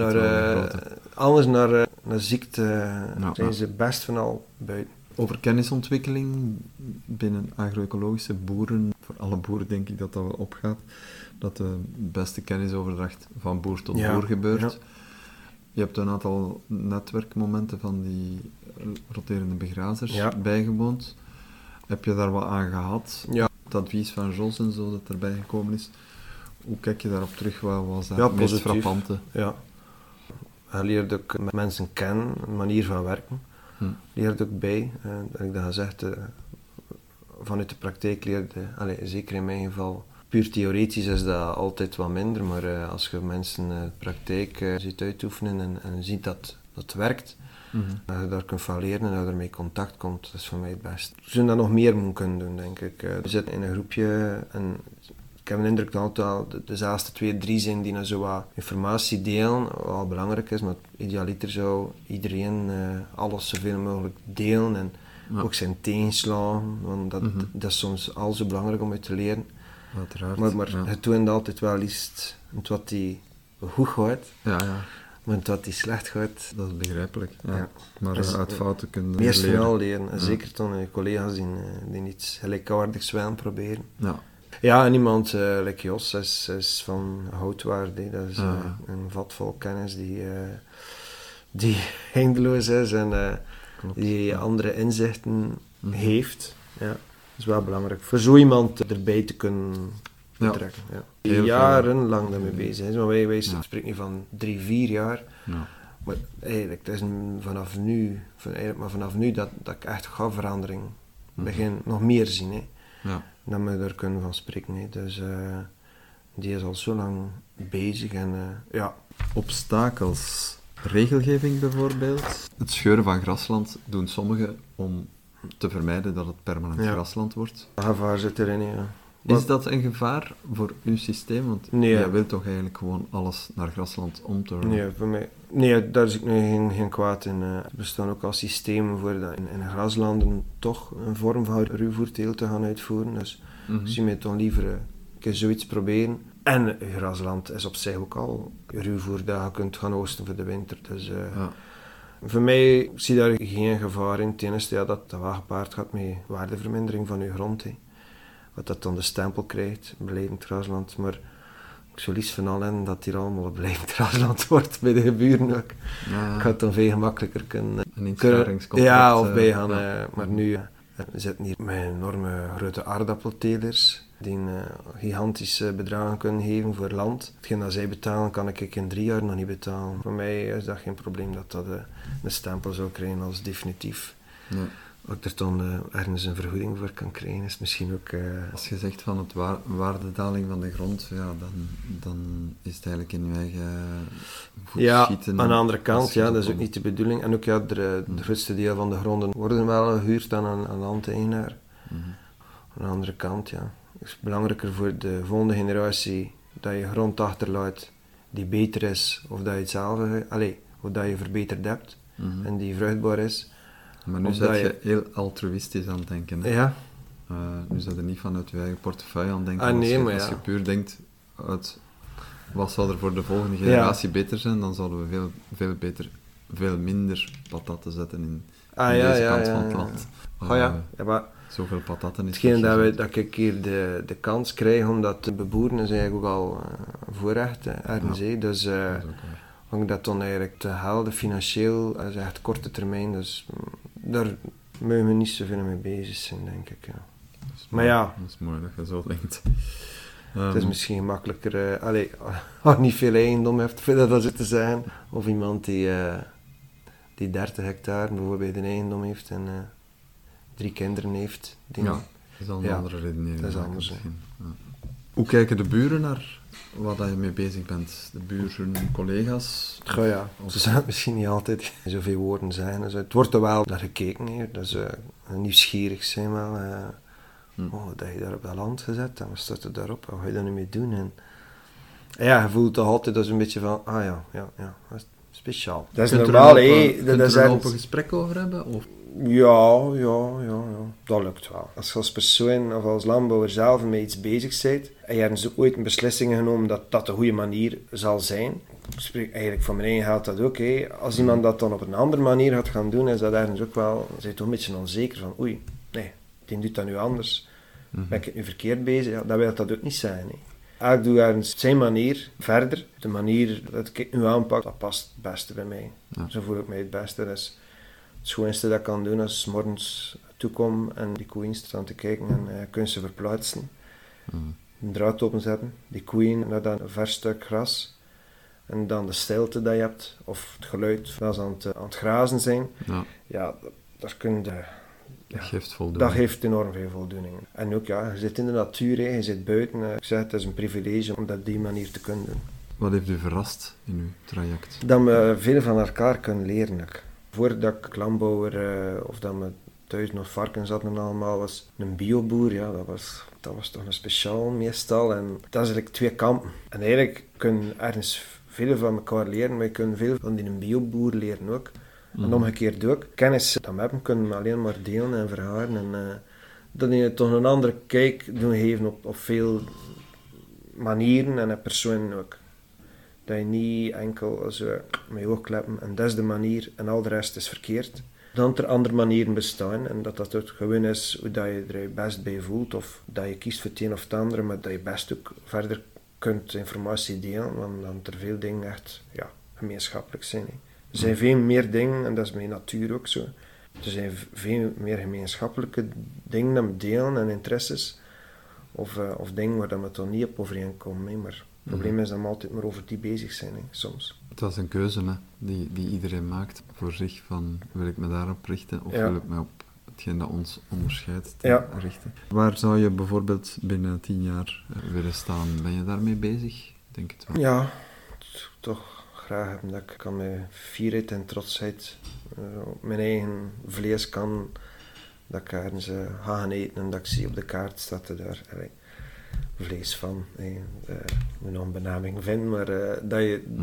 anders naar ziekte zijn ze best van al buiten. Over kennisontwikkeling binnen agro-ecologische boeren, voor alle boeren denk ik dat wel opgaat, dat de beste kennisoverdracht van boer tot boer gebeurt. Ja. Je hebt een aantal netwerkmomenten van die roterende begrazers bijgewoond. Heb je daar wat aan gehad? Ja. Het advies van Jos en zo dat erbij gekomen is. Hoe kijk je daarop terug? Wat was dat het meest frappante? Ja. Je leert ook met mensen kennen, een manier van werken. Leerde ook bij, dat ik dat gezegd, vanuit de praktijk leerde, zeker in mijn geval, puur theoretisch is dat altijd wat minder, maar als je mensen de praktijk ziet uitoefenen en ziet dat het werkt, dat je daar kunt van leren en dat je ermee in contact komt, dat is voor mij het beste. We zullen dat nog meer moeten kunnen doen, denk ik. We zitten in een groepje en ik heb een indruk dat de zaarste 2, 3 zijn die nou zo wat informatie delen, wat belangrijk is, maar idealiter zou iedereen alles zoveel mogelijk delen en ook zijn tegenslagen, want dat is soms al zo belangrijk om uit te leren. Uiteraard. Maar het doet altijd wel liefst wat die goed gaat, maar wat die slecht gaat. Dat is begrijpelijk. Ja. Maar dus, uit fouten kunnen we meest van al leren, en zeker dan je collega's die iets gelijkaardigs willen proberen. Ja, en iemand, like Jos, is van houtwaarde. Dat is een vat vol kennis die eindeloos is en die andere inzichten heeft. Ja, dat is wel belangrijk. Voor zo iemand erbij te kunnen betrekken. Ja. Jarenlang daarmee bezig is. Maar wij spreken nu van 3, 4 jaar. Ja. Maar eigenlijk, het is vanaf nu dat ik echt verandering begin nog meer zien. Hè. Ja. Dat we daar kunnen van spreken. Hè. Dus die is al zo lang bezig. En, obstakels. Regelgeving bijvoorbeeld. Het scheuren van grasland doen sommigen om te vermijden dat het permanent grasland wordt. Gevaar zit erin, ja. Is dat een gevaar voor uw systeem? Want jij wilt toch eigenlijk gewoon alles naar grasland omturnen? Nee, voor mij... Nee, daar is ik nu geen kwaad in. Er bestaan ook al systemen voor dat in graslanden toch een vorm van ruwvoerteel te gaan uitvoeren. Dus ik zie mij toch liever een keer zoiets proberen. En grasland is op zich ook al ruw voor dat je kunt gaan oosten voor de winter. Dus voor mij zie je daar geen gevaar in. Het enige dat dat wel gepaard gaat met waardevermindering van je grond. He. Wat dat dan de stempel krijgt, blijvend grasland. Maar ik zou liefst van allen dat hier allemaal een blijvend grasland wordt bij de buren ook. Ja. Ik ga het dan veel gemakkelijker kunnen... Een inscharingscontract. Ja, of bij gaan. Ja. Maar nu we zitten hier met enorme grote aardappeltelers die gigantische bedragen kunnen geven voor land. Hetgeen dat zij betalen, kan ik in 3 jaar nog niet betalen. Voor mij is dat geen probleem dat dat een stempel zou krijgen als definitief. Ja. Als ik er dan ergens een vergoeding voor kan krijgen, is misschien ook... Als je zegt van het waardedaling van de grond, ja, dan is het eigenlijk in je eigen voet schieten. Aan de andere kant, dat dat is ook niet de bedoeling. En ook de grootste deel van de gronden worden wel gehuurd aan een landeigenaar. Mm-hmm. Aan de andere kant, ja. Het is belangrijker voor de volgende generatie dat je grond achterlaat die beter is, of dat je het zelf, of dat je verbeterd hebt, Mm-hmm. en die vruchtbaar is. Maar nu Of zit dat je heel altruïstisch aan het denken. Hè? Ja. Nu zit je niet vanuit je eigen portefeuille aan het denken. Ah, nee, als je puur denkt uit wat zal er voor de volgende generatie beter zijn, dan zouden we veel beter, veel minder patatten zetten in deze kant van het land. Maar zoveel patatten is hetgeen dat ik hier de kans krijg, omdat de beboeren is eigenlijk ook al voorrecht ergens. Dus ik dat dan eigenlijk te helden financieel, dat is echt korte termijn. Dus daar mogen we niet zoveel mee bezig zijn, denk ik. Ja. Maar ja... Dat is mooi dat je zo denkt. Het is misschien gemakkelijker, als niet veel eigendom heeft, vind dat zo te zijn. Of iemand die 30 hectare bijvoorbeeld een eigendom heeft en 3 kinderen heeft. Dat is al een andere redenering. Dat is anders. Ja. Hoe kijken de buren naar wat je mee bezig bent? De buren, collega's? Ja, ze zullen het misschien niet altijd zoveel woorden zijn. Dus het wordt er wel naar gekeken hier. Dus nieuwsgierig zijn wel. Dat je daar op dat land gezet en wat staat er daarop? Wat ga je daar nu mee doen? En je voelt toch altijd als een beetje van, dat is speciaal. Dat is normaal, hè? Kunt er een open gesprek over hebben? Of? Ja, dat lukt wel. Als je als persoon of als landbouwer zelf met iets bezig bent en je hebt ooit een beslissing genomen dat dat de goede manier zal zijn, ik spreek eigenlijk van mijn eigen geld dat ook. Als iemand dat dan op een andere manier gaat gaan doen, is dat ergens ook wel, dan ben je toch een beetje onzeker van, die doet dat nu anders. Ben ik het nu verkeerd bezig? Ja, dat wil dat ook niet zijn. Ik doe ergens zijn manier verder. De manier dat ik het nu aanpak, dat past het beste bij mij. Ja. Zo voel ik mij het beste. Dus het schoonste dat ik kan doen als ik 's morgens toekom en die koeien staan te kijken en kun je ze verplaatsen. Een draad openzetten, die koeien naar dat vers stuk gras. En dan de stilte dat je hebt, of het geluid dat ze aan het grazen zijn. Daar kun je... Dat geeft voldoening. Dat geeft enorm veel voldoening. En ook, je zit in de natuur, je zit buiten. Ik zeg, het is een privilege om dat op die manier te kunnen doen. Wat heeft u verrast in uw traject? Dat we veel van elkaar kunnen leren. Voordat ik landbouwer, of dat we thuis nog varkens hadden en allemaal, was een bioboer, dat was toch een speciaal meestal. En dat is eigenlijk 2 kampen. En eigenlijk kunnen ergens veel van elkaar leren, maar je kunt veel van die bioboer leren ook. En omgekeerd ook. Kennis dat we hebben, kunnen we alleen maar delen en vergaren. En dat je toch een andere kijk doen geven op veel manieren en personen ook. Dat je niet enkel zo met je oogkleppen en dat is de manier en al de rest is verkeerd. Dat er andere manieren bestaan en dat ook gewoon is hoe dat je er je best bij voelt of dat je kiest voor het een of het andere, maar dat je best ook verder kunt informatie delen, want dan er veel dingen echt gemeenschappelijk zijn. Er zijn veel meer dingen, en dat is met natuur ook zo. Er zijn veel meer gemeenschappelijke dingen dat we delen en interesses. Of dingen waar we toch niet op overeenkomen. Maar het probleem is dat we altijd maar over die bezig zijn, soms. Het was een keuze die iedereen maakt voor zich, van wil ik me daarop richten of wil ik me op hetgeen dat ons onderscheidt richten. Waar zou je bijvoorbeeld binnen 10 jaar willen staan? Ben je daarmee bezig? Denk het wel. Ja, toch. Graag hebben dat ik aan mijn fierheid en trotsheid op mijn eigen vlees kan, dat ik ergens ga gaan eten en dat ik zie op de kaart staat er daar vlees van. Ik moet nog een benaming vinden, maar dat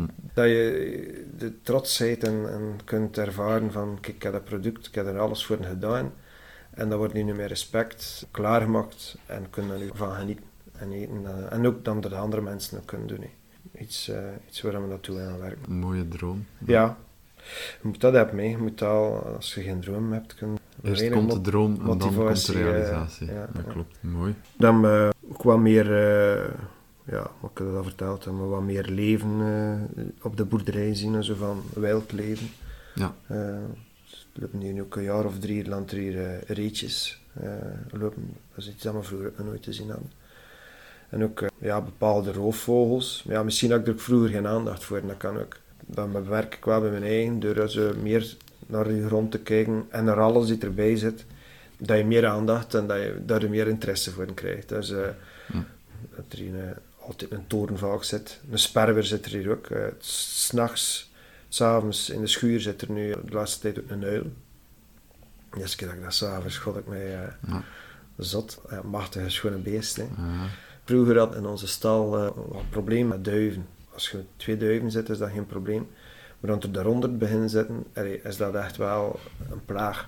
je de trotsheid en kunt ervaren van kijk, ik heb dat product, ik heb er alles voor gedaan en dat wordt nu met respect klaargemaakt en kun er nu van genieten. en eten. En ook dan dat de andere mensen ook kunnen doen. Iets waar we naartoe gaan werken. Een mooie droom. Ja. Je moet dat hebben mee. Je moet al, als je geen droom hebt, kunnen... Eerst komt de droom en dan komt de realisatie. Ja, dat klopt. Mooi. Dan ook wat meer... wat ik had al verteld, maar wat meer leven op de boerderij zien, zo van wild leven. Ja. We lopen nu ook een jaar of 3 land hier reetjes lopen. Dat is iets dat we vroeger nog nooit te zien hadden. En ook bepaalde roofvogels. Ja, misschien had ik er ook vroeger geen aandacht voor, en dat kan ook. Dan bewerk ik wel bij mijn eigen, door zo meer naar de grond te kijken en naar alles die erbij zit, dat je meer aandacht en dat je daar meer interesse voor krijgt. Dus dat er hier altijd een torenvalk zit. Een sperwer zit er hier ook. 's Nachts, 's avonds in de schuur zit er nu de laatste tijd ook een uil. De eerste keer dat ik dat s'avonds schot ik mij zot. Machtige schone beest. Hè. Vroeger had in onze stal een probleem met duiven. Als je 2 duiven zit, is dat geen probleem. Maar als er daaronder beginnen zitten, is dat echt wel een plaag.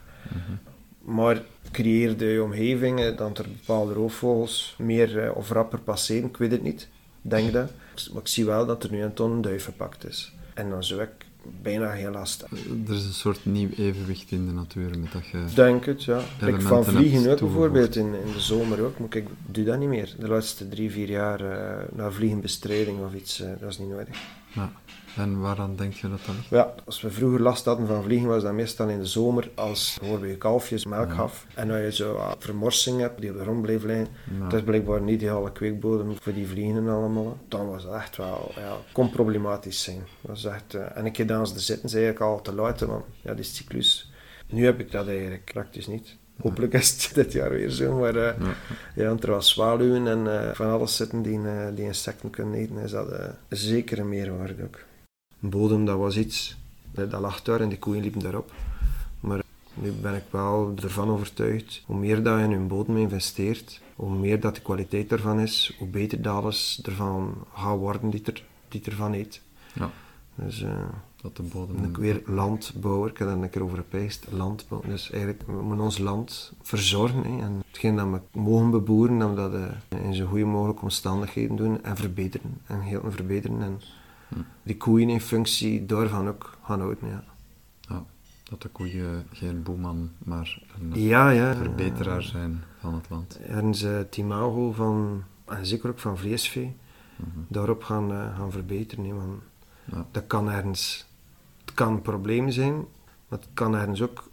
Maar creëerde je omgevingen dat er bepaalde roofvogels meer of rapper passeren, ik weet het niet, denk dat. Maar ik zie wel dat er nu een ton duif gepakt is. En dan zou ik bijna geen last hebben. Er is een soort nieuw evenwicht in de natuur met dat je... Denk het, ja. Ik van vliegen ook bijvoorbeeld in de zomer ook, maar ik doe dat niet meer. De laatste 3-4 jaar naar vliegenbestrijding of iets, dat is niet nodig. Ja. En waaraan denk je dat dan ligt? Ja, als we vroeger last hadden van vliegen, was dat meestal in de zomer als bijvoorbeeld je kalfjes melk gaf. En als je zo vermorsing hebt die op de grond bleef liggen, dat is blijkbaar niet de ideale kweekbodem voor die vliegen allemaal. Dan was dat echt wel, kon problematisch zijn. Dat was echt, en een keer dan ze er zitten, is eigenlijk al te luid, want die cyclus. Nu heb ik dat eigenlijk praktisch niet. Hopelijk is het dit jaar weer zo, maar want er was zwaluwen en van alles zitten die insecten kunnen eten, is dat zeker een meerwaarde ook. Een bodem, dat was iets, dat lag daar en die koeien liepen daarop. Maar nu ben ik wel ervan overtuigd, hoe meer dat je in een bodem investeert, hoe meer dat de kwaliteit ervan is, hoe beter dat alles ervan gaat worden die ervan eet. Ja. Dus dat de bodem... Ik weer landbouwer, ik heb daar een keer over gepijst, landbouw. Dus eigenlijk, we moeten ons land verzorgen. En hetgeen dat we mogen beboeren, dat we dat in zo goede mogelijke omstandigheden doen en verbeteren. En heel verbeteren. En die koeien in functie daarvan ook gaan houden. Ja, dat de koeien geen boeman, maar een verbeteraar zijn van het land. En ze het imago van, en zeker ook van vleesvee, daarop gaan verbeteren. Want dat kan ergens... Het kan een probleem zijn, maar het kan ergens ook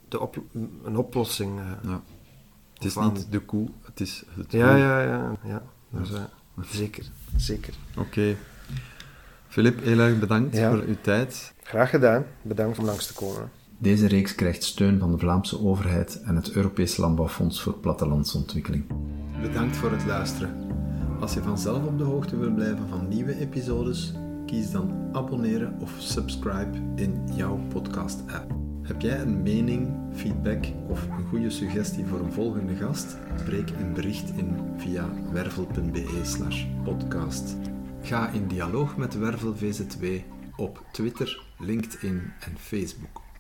een oplossing. Het is niet de koe, het is het koe. Ja. Dus, zeker. Oké. Philip, heel erg bedankt voor uw tijd. Graag gedaan. Bedankt om langs te komen. Deze reeks krijgt steun van de Vlaamse overheid en het Europees Landbouwfonds voor Plattelandsontwikkeling. Bedankt voor het luisteren. Als je vanzelf op de hoogte wil blijven van nieuwe episodes, kies dan abonneren of subscribe in jouw podcast-app. Heb jij een mening, feedback of een goede suggestie voor een volgende gast? Spreek een bericht in via wervel.be/podcast. Ga in dialoog met Wervel VZW op Twitter, LinkedIn en Facebook.